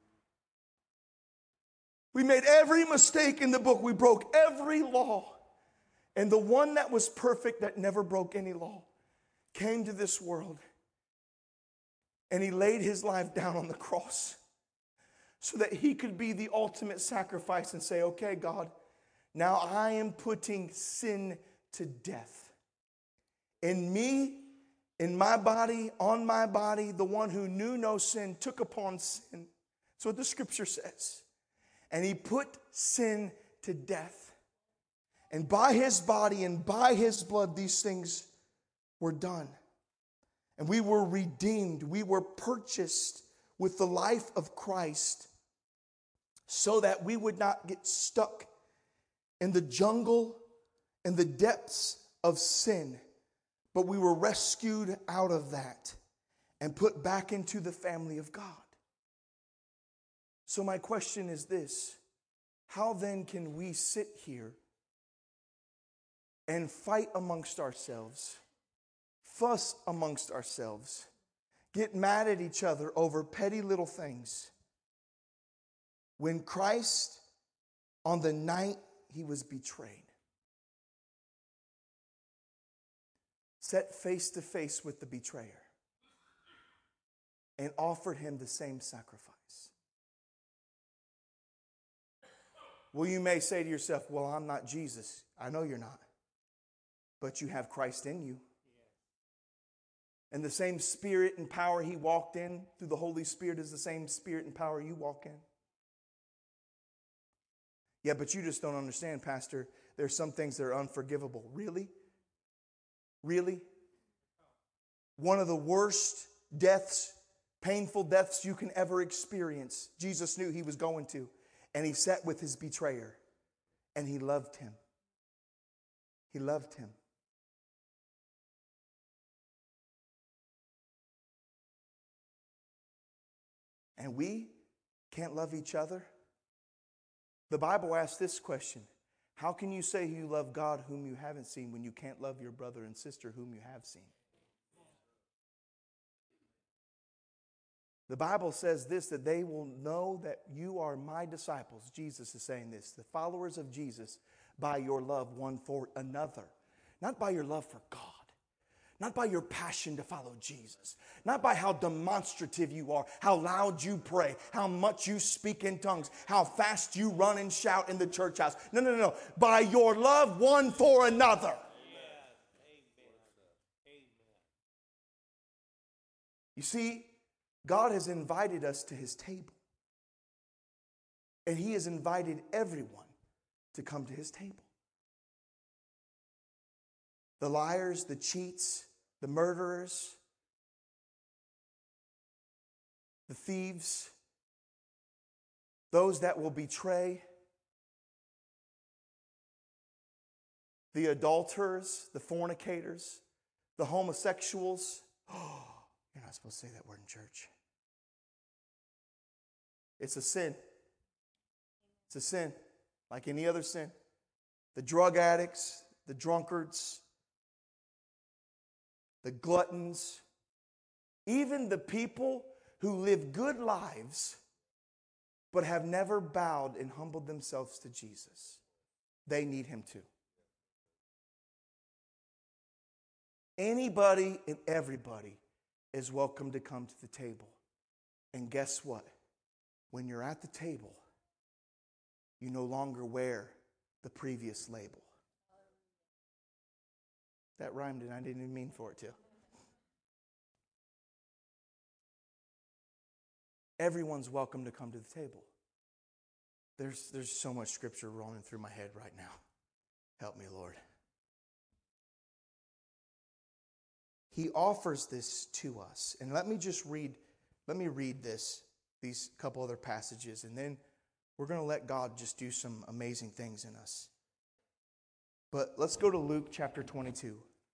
[SPEAKER 8] We made every mistake in the book. We broke every law. And the one that was perfect, that never broke any law, came to this world. And He laid His life down on the cross so that He could be the ultimate sacrifice and say, okay, God, now I am putting sin to death. In me, in my body, on my body, the one who knew no sin took upon sin. That's what the scripture says. And He put sin to death. And by his body and by his blood, these things were done. And we were redeemed. We were purchased with the life of Christ so that we would not get stuck in the jungle and the depths of sin. But we were rescued out of that and put back into the family of God. So my question is this: how then can we sit here and fight amongst ourselves, fuss amongst ourselves, get mad at each other over petty little things, when Christ, on the night he was betrayed, sat face to face with the betrayer and offered him the same sacrifice? Well, you may say to yourself, well, I'm not Jesus. I know you're not. But you have Christ in you. And the same spirit and power he walked in through the Holy Spirit is the same spirit and power you walk in. Yeah, but you just don't understand, Pastor. There's some things that are unforgivable. Really? Really? One of the worst deaths, painful deaths you can ever experience, Jesus knew he was going to. And he sat with his betrayer. And he loved him. He loved him. And we can't love each other? The Bible asks this question: how can you say you love God whom you haven't seen when you can't love your brother and sister whom you have seen? The Bible says this, that they will know that you are my disciples. Jesus is saying this, the followers of Jesus, by your love one for another. Not by your love for God. Not by your passion to follow Jesus. Not by how demonstrative you are, how loud you pray, how much you speak in tongues, how fast you run and shout in the church house. No. By your love one for another. You see, God has invited us to his table. And he has invited everyone to come to his table. The liars, the cheats, the murderers, the thieves, those that will betray, the adulterers, the fornicators, the homosexuals. Oh, you're not supposed to say that word in church. It's a sin. It's a sin, like any other sin. The drug addicts, the drunkards, the gluttons, even the people who live good lives but have never bowed and humbled themselves to Jesus. They need him too. Anybody and everybody is welcome to come to the table. And guess what? When you're at the table, you no longer wear the previous label. That rhymed and I didn't even mean for it to. Everyone's welcome to come to the table. There's so much scripture rolling through my head right now. Help me, Lord. He offers this to us. And let me read these couple other passages, and then we're going to let God just do some amazing things in us. But let's go to Luke chapter 22.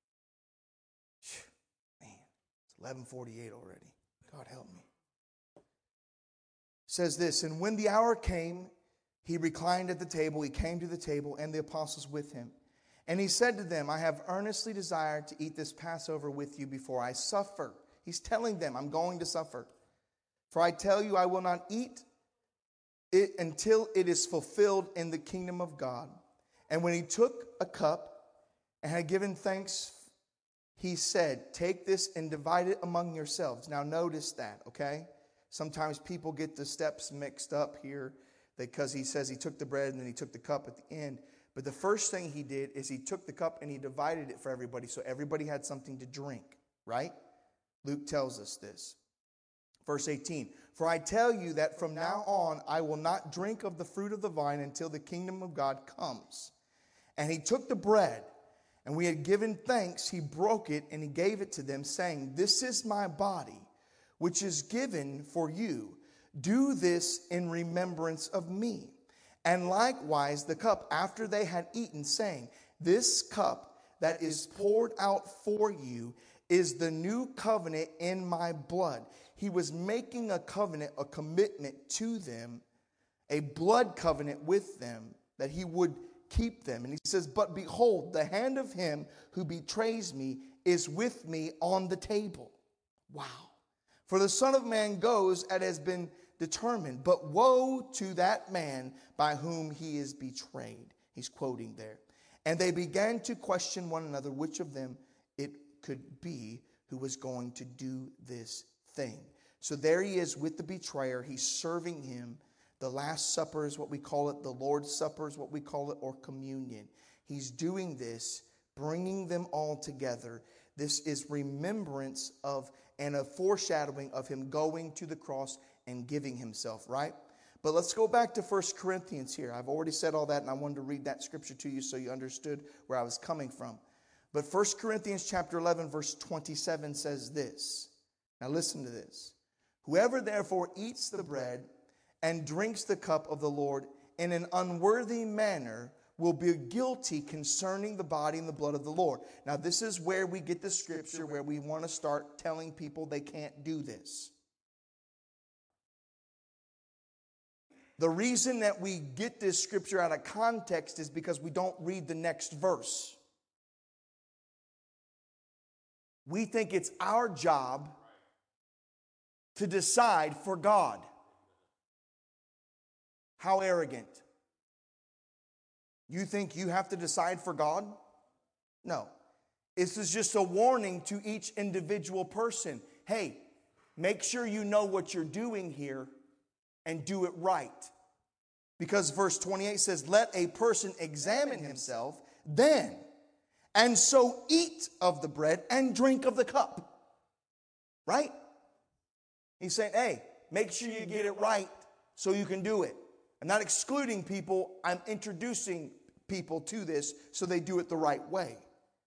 [SPEAKER 8] Man, it's 11:48 already. God help me. It says this, and when the hour came, he reclined at the table. He came to the table and the apostles with him. And he said to them, I have earnestly desired to eat this Passover with you before I suffer. He's telling them, I'm going to suffer. For I tell you, I will not eat it until it is fulfilled in the kingdom of God. And when he took a cup and had given thanks, he said, take this and divide it among yourselves. Now notice that, okay? Sometimes people get the steps mixed up here because he says he took the bread and then he took the cup at the end. But the first thing he did is he took the cup and he divided it for everybody so everybody had something to drink, right? Luke tells us this. Verse 18, for I tell you that from now on I will not drink of the fruit of the vine until the kingdom of God comes. And he took the bread, and we had given thanks, he broke it, and he gave it to them, saying, this is my body, which is given for you. Do this in remembrance of me. And likewise the cup after they had eaten, saying, this cup that is poured out for you is the new covenant in my blood. He was making a covenant, a commitment to them, a blood covenant with them, that he would keep them. And he says, but behold, the hand of him who betrays me is with me on the table. Wow. For the Son of Man goes as has been determined, but woe to that man by whom he is betrayed. He's quoting there. And they began to question one another which of them it could be who was going to do this thing. So there he is with the betrayer. He's serving him. The Last Supper is what we call it. The Lord's Supper is what we call it, or communion. He's doing this, bringing them all together. This is remembrance of and a foreshadowing of him going to the cross and giving himself, right? But let's go back to 1 Corinthians here. I've already said all that, and I wanted to read that scripture to you so you understood where I was coming from. But 1 Corinthians chapter 11, verse 27 says this. Now listen to this. Whoever therefore eats the bread and drinks the cup of the Lord in an unworthy manner will be guilty concerning the body and the blood of the Lord. Now this is where we get the scripture where we want to start telling people they can't do this. The reason that we get this scripture out of context is because we don't read the next verse. We think it's our job to decide for God. How arrogant. You think you have to decide for God? No. This is just a warning to each individual person. Hey, make sure you know what you're doing here and do it right. Because verse 28 says, let a person examine himself then, and so eat of the bread and drink of the cup. Right? He's saying, hey, make sure you get it right so you can do it. I'm not excluding people. I'm introducing people to this so they do it the right way.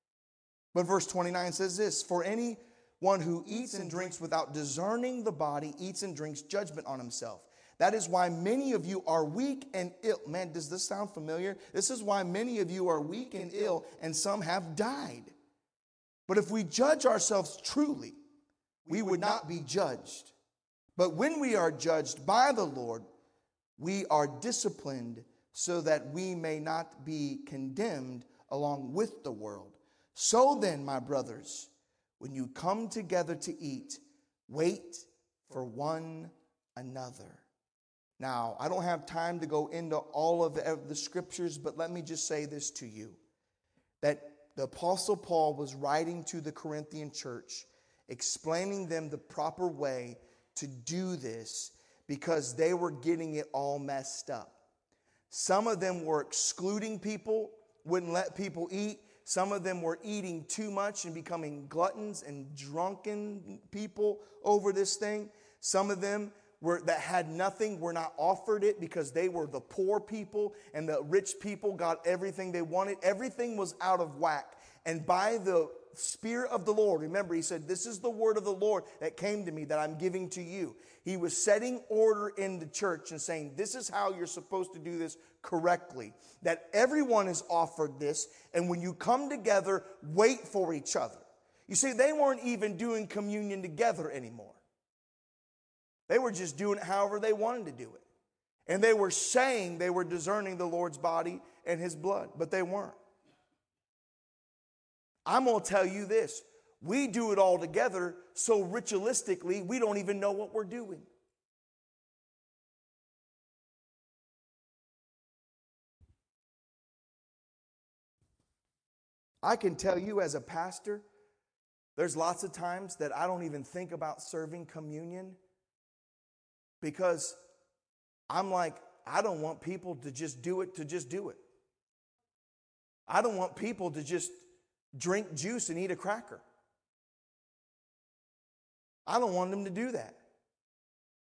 [SPEAKER 8] But verse 29 says this, for anyone who eats and drinks without discerning the body eats and drinks judgment on himself. That is why many of you are weak and ill. Man, does this sound familiar? This is why many of you are weak and ill, and some have died. But if we judge ourselves truly, we would not be judged. But when we are judged by the Lord, we are disciplined so that we may not be condemned along with the world. So then, my brothers, when you come together to eat, wait for one another. Now, I don't have time to go into all of the scriptures, but let me just say this to you, that the Apostle Paul was writing to the Corinthian church, explaining them the proper way to do this because they were getting it all messed up. Some of them were excluding people, wouldn't let people eat. Some of them were eating too much and becoming gluttons and drunken people over this thing. Some of them that had nothing were not offered it because they were the poor people, and the rich people got everything they wanted. Everything was out of whack. And by the Spirit of the Lord, remember, he said, this is the word of the Lord that came to me that I'm giving to you. He was setting order in the church and saying, this is how you're supposed to do this correctly. That everyone is offered this, and when you come together, wait for each other. You see, they weren't even doing communion together anymore. They were just doing it however they wanted to do it. And they were saying they were discerning the Lord's body and his blood, but they weren't. I'm going to tell you this. We do it all together so ritualistically we don't even know what we're doing. I can tell you as a pastor, there's lots of times that I don't even think about serving communion because I'm like, I don't want people to just do it to just do it. I don't want people to just drink juice and eat a cracker. I don't want them to do that.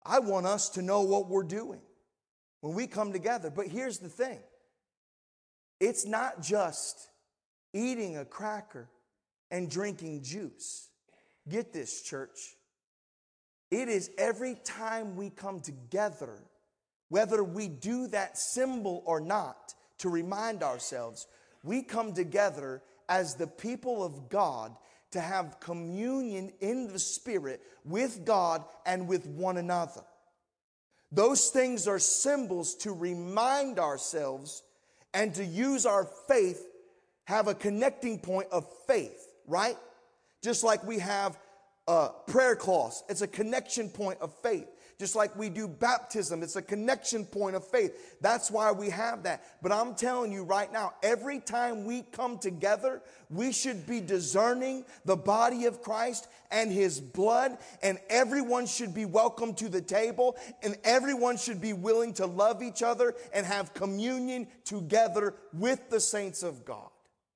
[SPEAKER 8] I want us to know what we're doing when we come together. But here's the thing. It's not just eating a cracker and drinking juice. Get this, church. It is every time we come together, whether we do that symbol or not, to remind ourselves, we come together as the people of God to have communion in the Spirit with God and with one another. Those things are symbols to remind ourselves and to use our faith, have a connecting point of faith, right? Just like we have a prayer clause, it's a connection point of faith. Just like we do baptism, it's a connection point of faith. That's why we have that. But I'm telling you right now, every time we come together, we should be discerning the body of Christ and his blood, and everyone should be welcome to the table, and everyone should be willing to love each other and have communion together with the saints of God.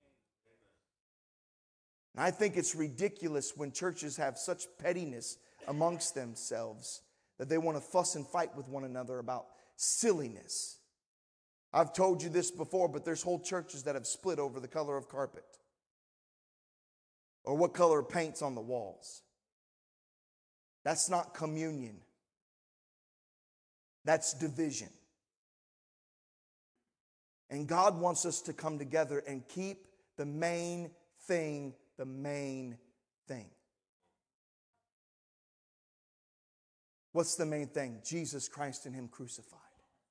[SPEAKER 8] And I think it's ridiculous when churches have such pettiness amongst themselves that they want to fuss and fight with one another about silliness. I've told you this before, but there's whole churches that have split over the color of carpet or what color paint's on the walls. That's not communion. That's division. And God wants us to come together and keep the main thing the main thing. What's the main thing? Jesus Christ and him crucified.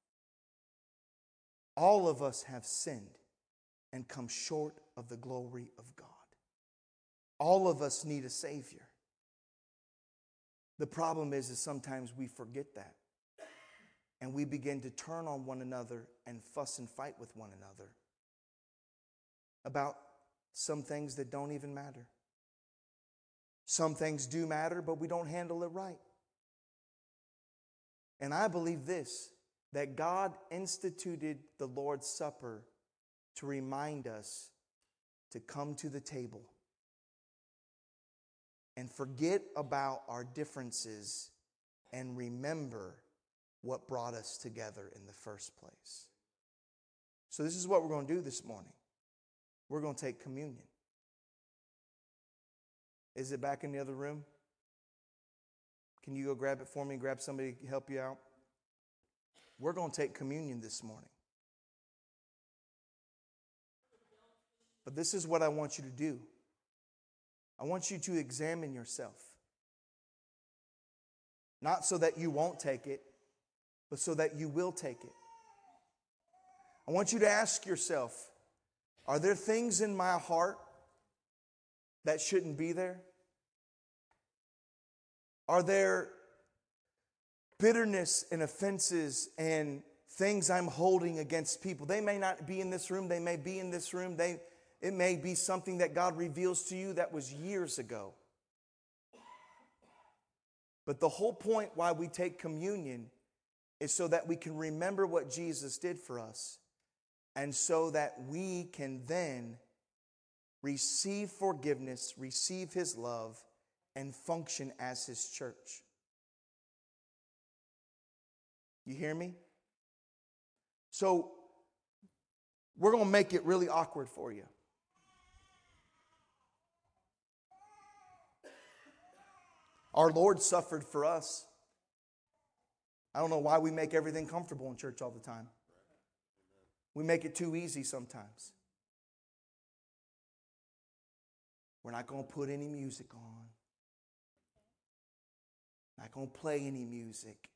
[SPEAKER 8] All of us have sinned and come short of the glory of God. All of us need a Savior. The problem is sometimes we forget that. And we begin to turn on one another and fuss and fight with one another about some things that don't even matter. Some things do matter, but we don't handle it right. And I believe this, that God instituted the Lord's Supper to remind us to come to the table and forget about our differences and remember what brought us together in the first place. So this is what we're going to do this morning. We're going to take communion. Is it back in the other room? Can you go grab it for me? Grab somebody to help you out? We're going to take communion this morning. But this is what I want you to do. I want you to examine yourself. Not so that you won't take it, but so that you will take it. I want you to ask yourself, are there things in my heart that shouldn't be there? Are there bitterness and offenses and things I'm holding against people? They may not be in this room. They may be in this room. It may be something that God reveals to you that was years ago. But the whole point why we take communion is so that we can remember what Jesus did for us, and so that we can then receive forgiveness, receive his love, and function as his church. You hear me? So we're going to make it really awkward for you. Our Lord suffered for us. I don't know why we make everything comfortable in church all the time. We make it too easy sometimes. We're not going to put any music on. Not going to play any music.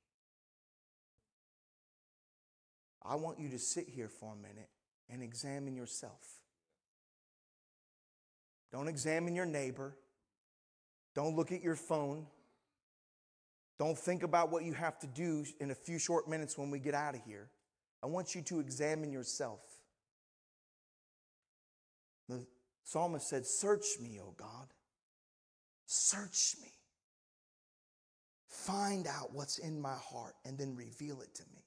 [SPEAKER 8] I want you to sit here for a minute and examine yourself. Don't examine your neighbor. Don't look at your phone. Don't think about what you have to do in a few short minutes when we get out of here. I want you to examine yourself. The psalmist said, "Search me, O God. Search me. Find out what's in my heart and then reveal it to me."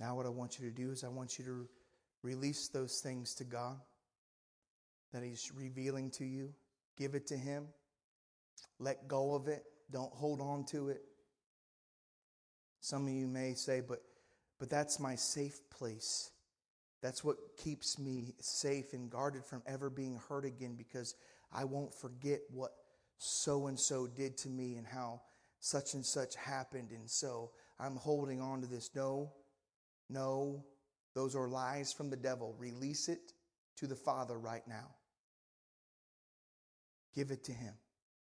[SPEAKER 8] Now what I want you to do is I want you to release those things to God that He's revealing to you. Give it to Him. Let go of it. Don't hold on to it. Some of you may say, but that's my safe place. That's what keeps me safe and guarded from ever being hurt again, because I won't forget what so-and-so did to me and how such and such happened. And so I'm holding on to this. No, those are lies from the devil. Release it to the Father right now. Give it to Him.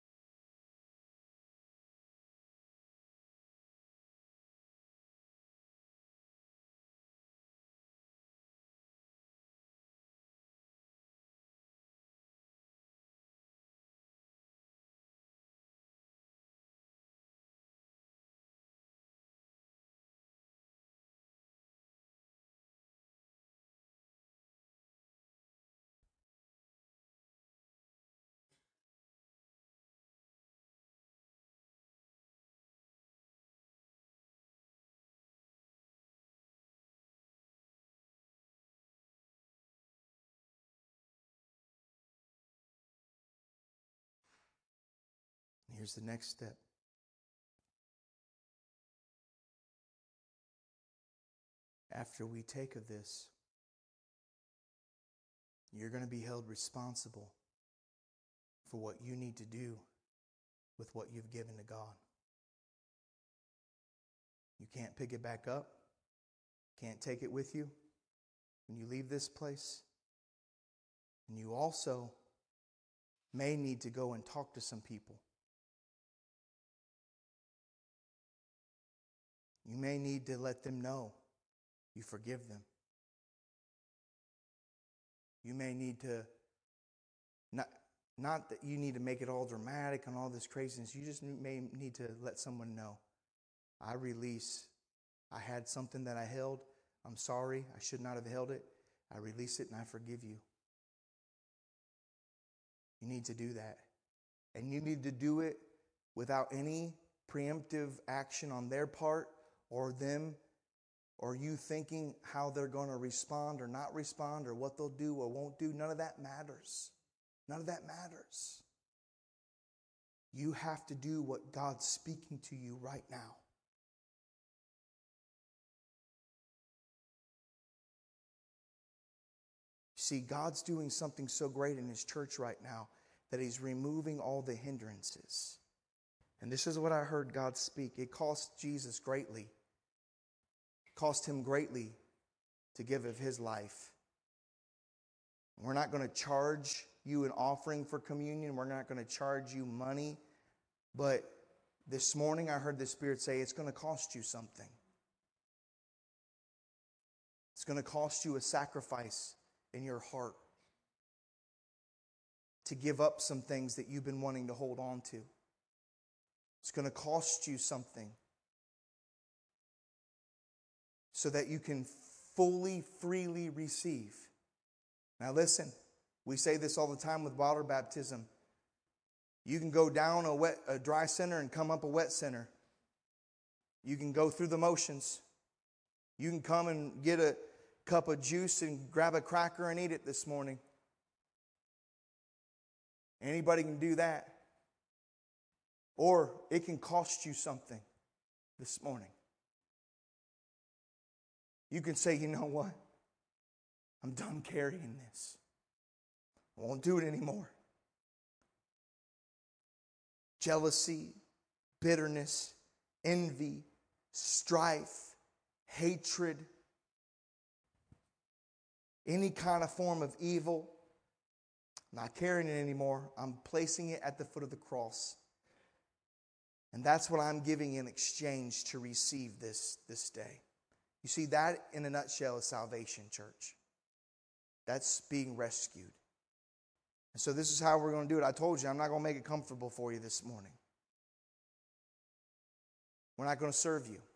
[SPEAKER 8] Here's the next step. After we take of this, you're going to be held responsible for what you need to do with what you've given to God. You can't pick it back up. Can't take it with you when you leave this place. And you also may need to go and talk to some people. You may need to let them know you forgive them. You may need to, not that you need to make it all dramatic and all this craziness. You just may need to let someone know, I release. I had something that I held. I'm sorry. I should not have held it. I release it and I forgive you. You need to do that. And you need to do it without any preemptive action on their part or them, or you thinking how they're going to respond or not respond or what they'll do or won't do. None of that matters. None of that matters. You have to do what God's speaking to you right now. See, God's doing something so great in His church right now that He's removing all the hindrances. And this is what I heard God speak. It cost Jesus greatly. It cost Him greatly to give of His life. We're not going to charge you an offering for communion. We're not going to charge you money. But this morning I heard the Spirit say it's going to cost you something. It's going to cost you a sacrifice in your heart to give up some things that you've been wanting to hold on to. It's going to cost you something so that you can fully, freely receive. Now listen, we say this all the time with water baptism. You can go down a dry center and come up a wet center. You can go through the motions. You can come and get a cup of juice and grab a cracker and eat it this morning. Anybody can do that. Or it can cost you something this morning. You can say, you know what? I'm done carrying this. I won't do it anymore. Jealousy, bitterness, envy, strife, hatred, any kind of form of evil. I'm not carrying it anymore. I'm placing it at the foot of the cross. And that's what I'm giving in exchange to receive this day. You see, that in a nutshell is salvation, church. That's being rescued. And so this is how we're going to do it. I told you, I'm not going to make it comfortable for you this morning. We're not going to serve you.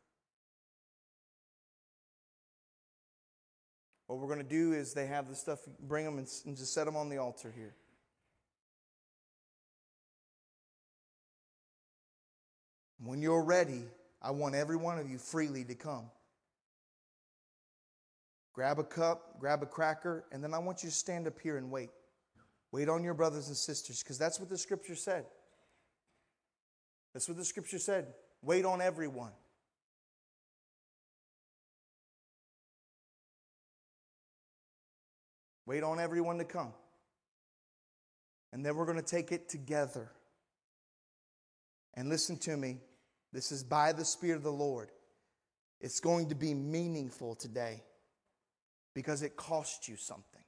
[SPEAKER 8] What we're going to do is they have the stuff, bring them and just set them on the altar here. When you're ready, I want every one of you freely to come. Grab a cup, grab a cracker, and then I want you to stand up here and wait. Wait on your brothers and sisters, because that's what the Scripture said. That's what the Scripture said. Wait on everyone. Wait on everyone to come. And then we're going to take it together. And listen to me. This is by the Spirit of the Lord. It's going to be meaningful today because it cost you something.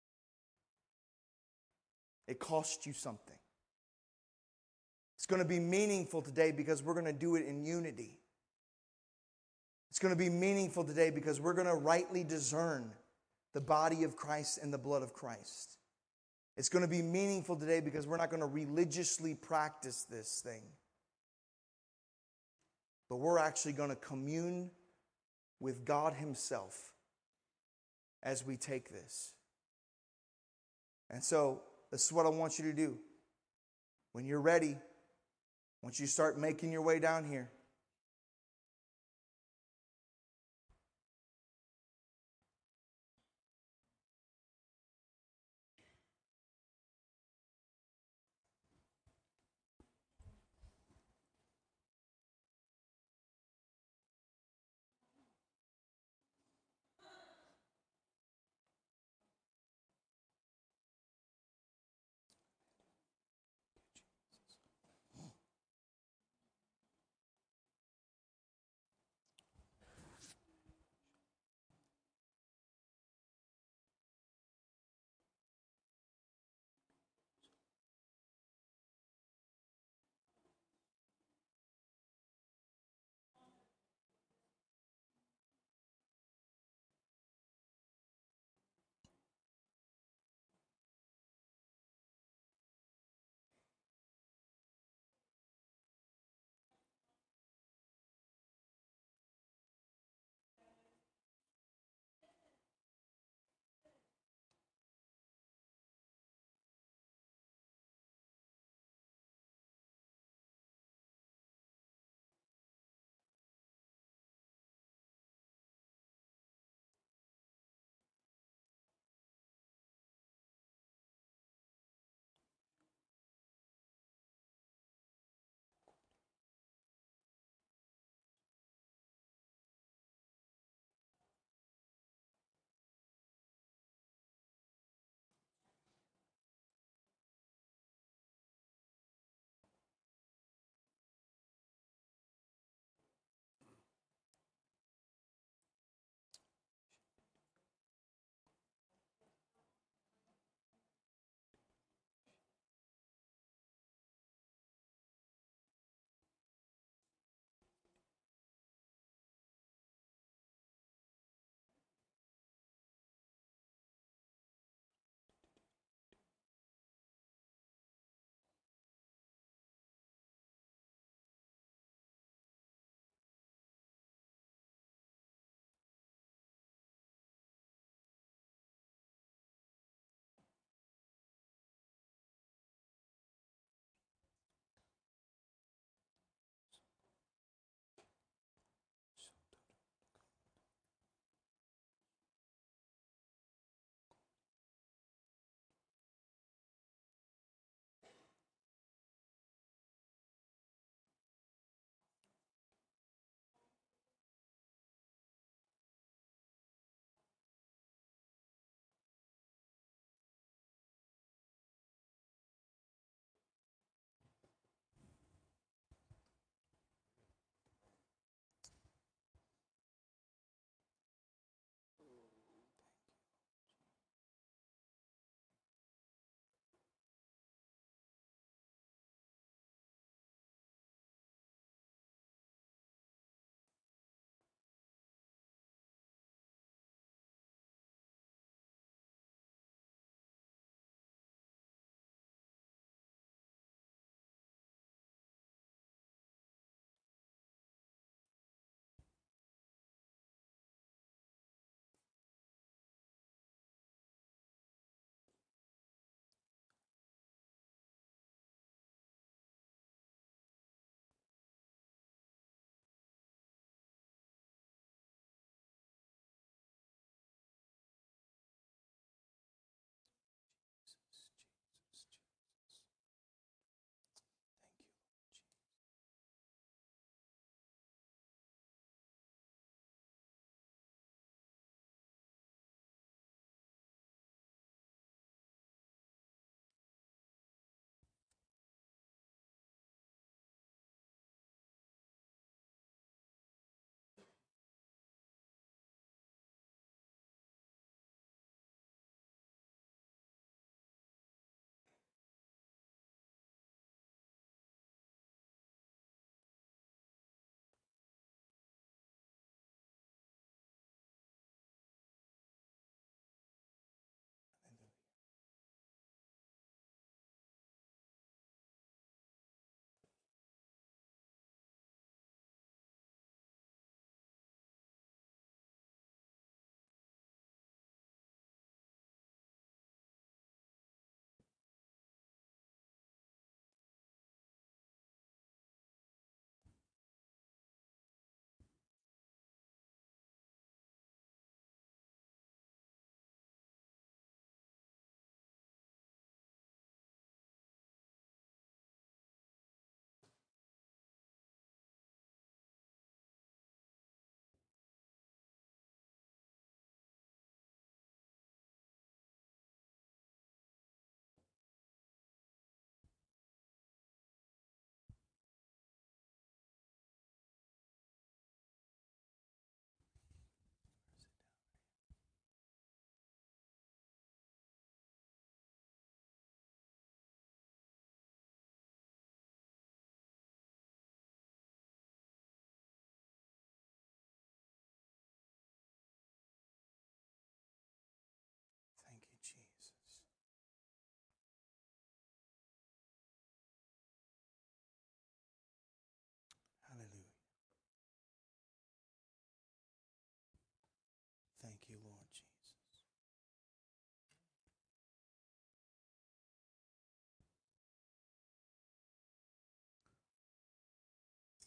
[SPEAKER 8] It cost you something. It's going to be meaningful today because we're going to do it in unity. It's going to be meaningful today because we're going to rightly discern the body of Christ and the blood of Christ. It's going to be meaningful today because we're not going to religiously practice this thing. But we're actually going to commune with God Himself as we take this. And so, this is what I want you to do. When you're ready, once you start making your way down here,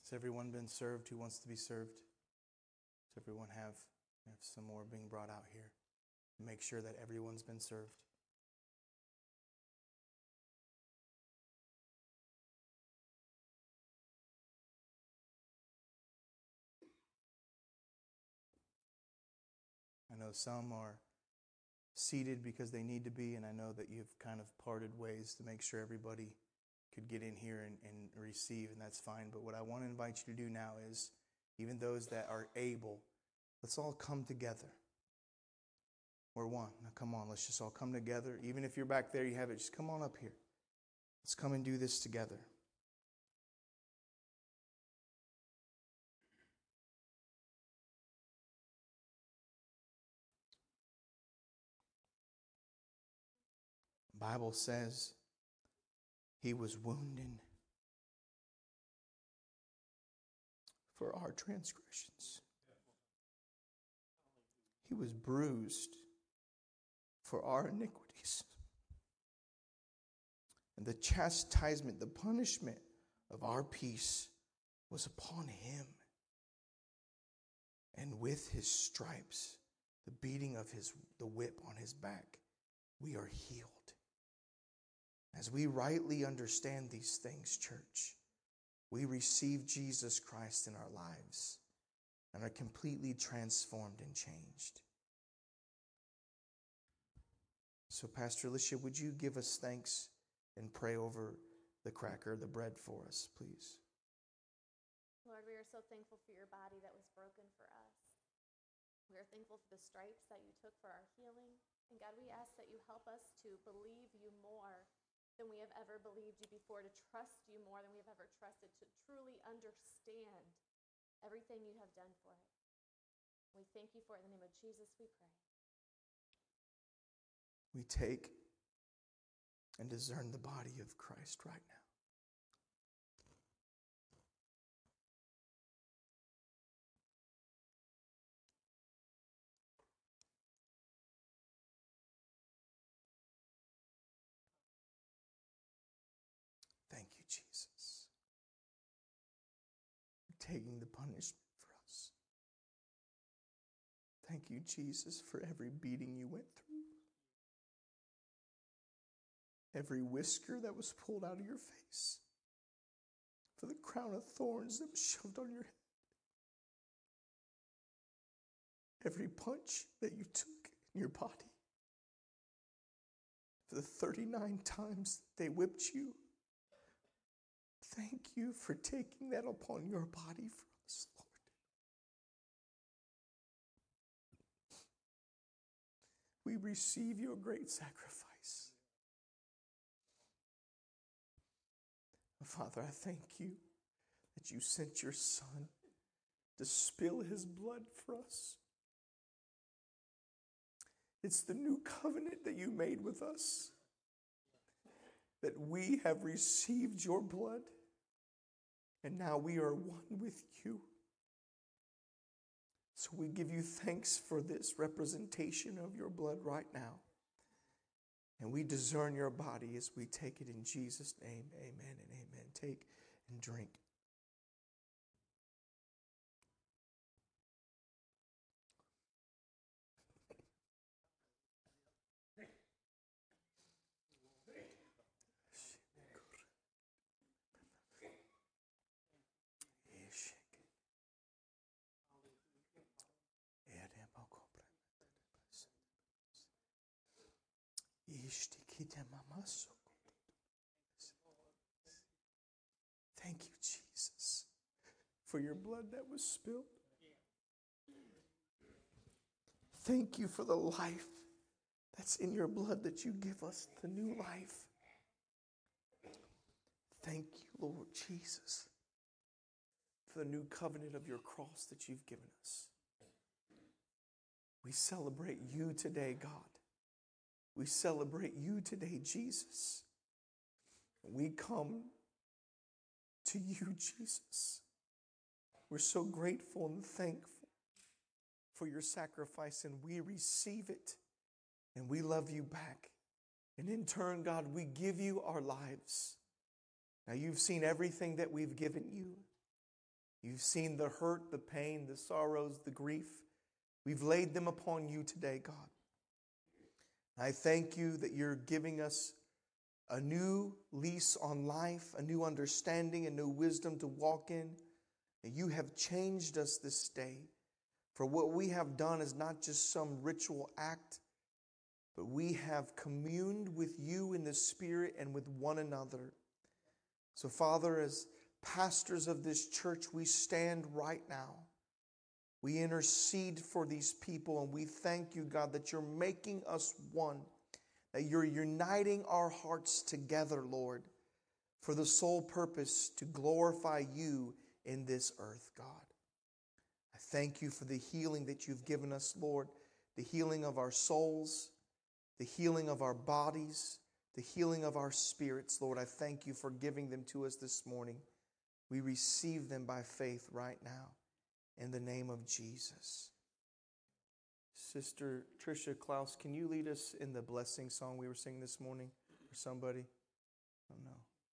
[SPEAKER 8] Has everyone been served who wants to be served? Does everyone have some more being brought out here? Make sure that everyone's been served. I know some are seated because they need to be, and I know that you've kind of parted ways to make sure everybody could get in here and receive, and that's fine. But what I want to invite you to do now is, even those that are able, let's all come together. We're one. Now come on, let's just all come together. Even if you're back there, you have it, just come on up here. Let's come and do this together. The Bible says he was wounded for our transgressions. He was bruised for our iniquities. And the chastisement, the punishment of our peace was upon him. And with his stripes, the beating of the whip on his back, we are healed. As we rightly understand these things, church, we receive Jesus Christ in our lives and are completely transformed and changed. So, Pastor Alicia, would you give us thanks and pray over the cracker, the bread for us, please?
[SPEAKER 1] Lord, we are so thankful for your body that was broken for us. We are thankful for the stripes that you took for our healing. And God, we ask that you help us to believe you more than we have ever believed you before, to trust you more than we have ever trusted, to truly understand everything you have done for it. We thank you for it. In the name of Jesus, we pray.
[SPEAKER 8] We take and discern the body of Christ right now. Thank you, Jesus, for taking the punishment for us. Thank you, Jesus, for every beating you went through. Every whisker that was pulled out of your face. For the crown of thorns that was shoved on your head. Every punch that you took in your body. For the 39 times that they whipped you. Thank you for taking that upon your body for us, Lord. We receive your great sacrifice. Father, I thank you that you sent your Son to spill his blood for us. It's the new covenant that you made with us, that we have received your blood, and now we are one with you. So we give you thanks for this representation of your blood right now. And we discern your body as we take it in Jesus' name. Amen and amen. Take and drink. Thank you, Jesus, for your blood that was spilled. Thank you for the life that's in your blood that you give us, the new life. Thank you, Lord Jesus, for the new covenant of your cross that you've given us. We celebrate you today, God. We celebrate you today, Jesus. We come to you, Jesus. We're so grateful and thankful for your sacrifice, and we receive it, and we love you back. And in turn, God, we give you our lives. Now, you've seen everything that we've given you. You've seen the hurt, the pain, the sorrows, the grief. We've laid them upon you today, God. I thank you that you're giving us a new lease on life, a new understanding, a new wisdom to walk in. And you have changed us this day. For what we have done is not just some ritual act, but we have communed with you in the Spirit and with one another. So, Father, as pastors of this church, we stand right now. We intercede for these people, and we thank you, God, that you're making us one, that you're uniting our hearts together, Lord, for the sole purpose to glorify you in this earth, God. I thank you for the healing that you've given us, Lord, the healing of our souls, the healing of our bodies, the healing of our spirits, Lord. I thank you for giving them to us this morning. We receive them by faith right now in the name of Jesus. Sister Tricia Klaus, can you lead us in the blessing song we were singing this morning? Or somebody? I don't know.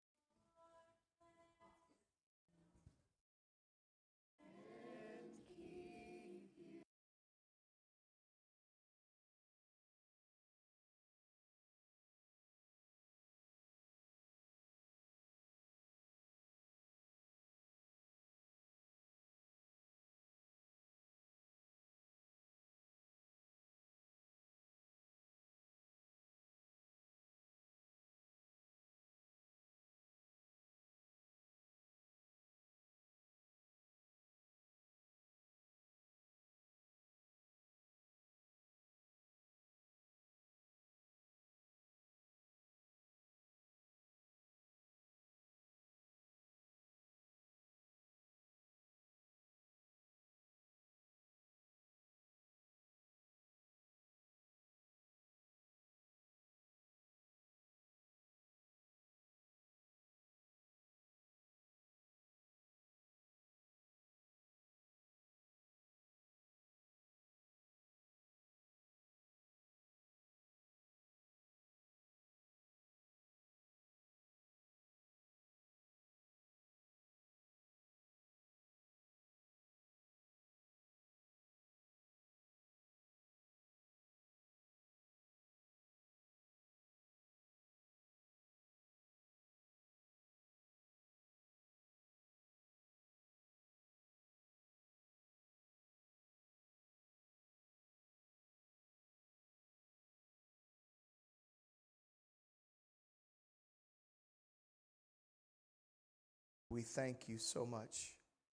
[SPEAKER 8] We thank you so much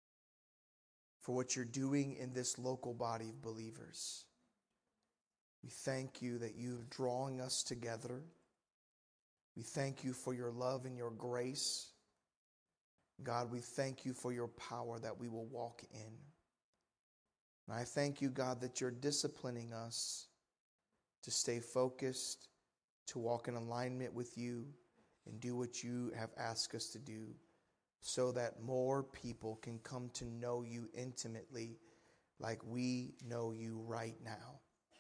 [SPEAKER 8] for what you're doing in this local body of believers. We thank you that you're drawing us together. We thank you for your love and your grace. God, we thank you for your power that we will walk in. And I thank you, God, that you're disciplining us to stay focused, to walk in alignment with you, and do what you have asked us to do, so that more people can come to know you intimately like we know you right now.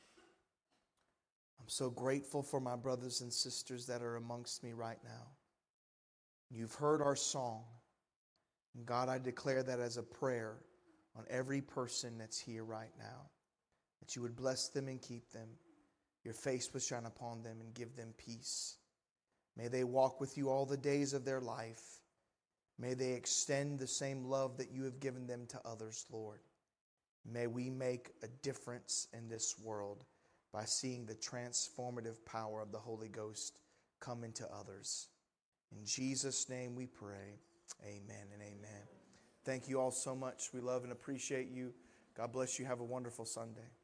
[SPEAKER 8] I'm so grateful for my brothers and sisters that are amongst me right now. You've heard our song. And God, I declare that as a prayer on every person that's here right now, that you would bless them and keep them. Your face would shine upon them and give them peace. May they walk with you all the days of their life. May they extend the same love that you have given them to others, Lord. May we make a difference in this world by seeing the transformative power of the Holy Ghost come into others. In Jesus' name we pray. Amen and amen. Thank you all so much. We love and appreciate you. God bless you. Have a wonderful Sunday.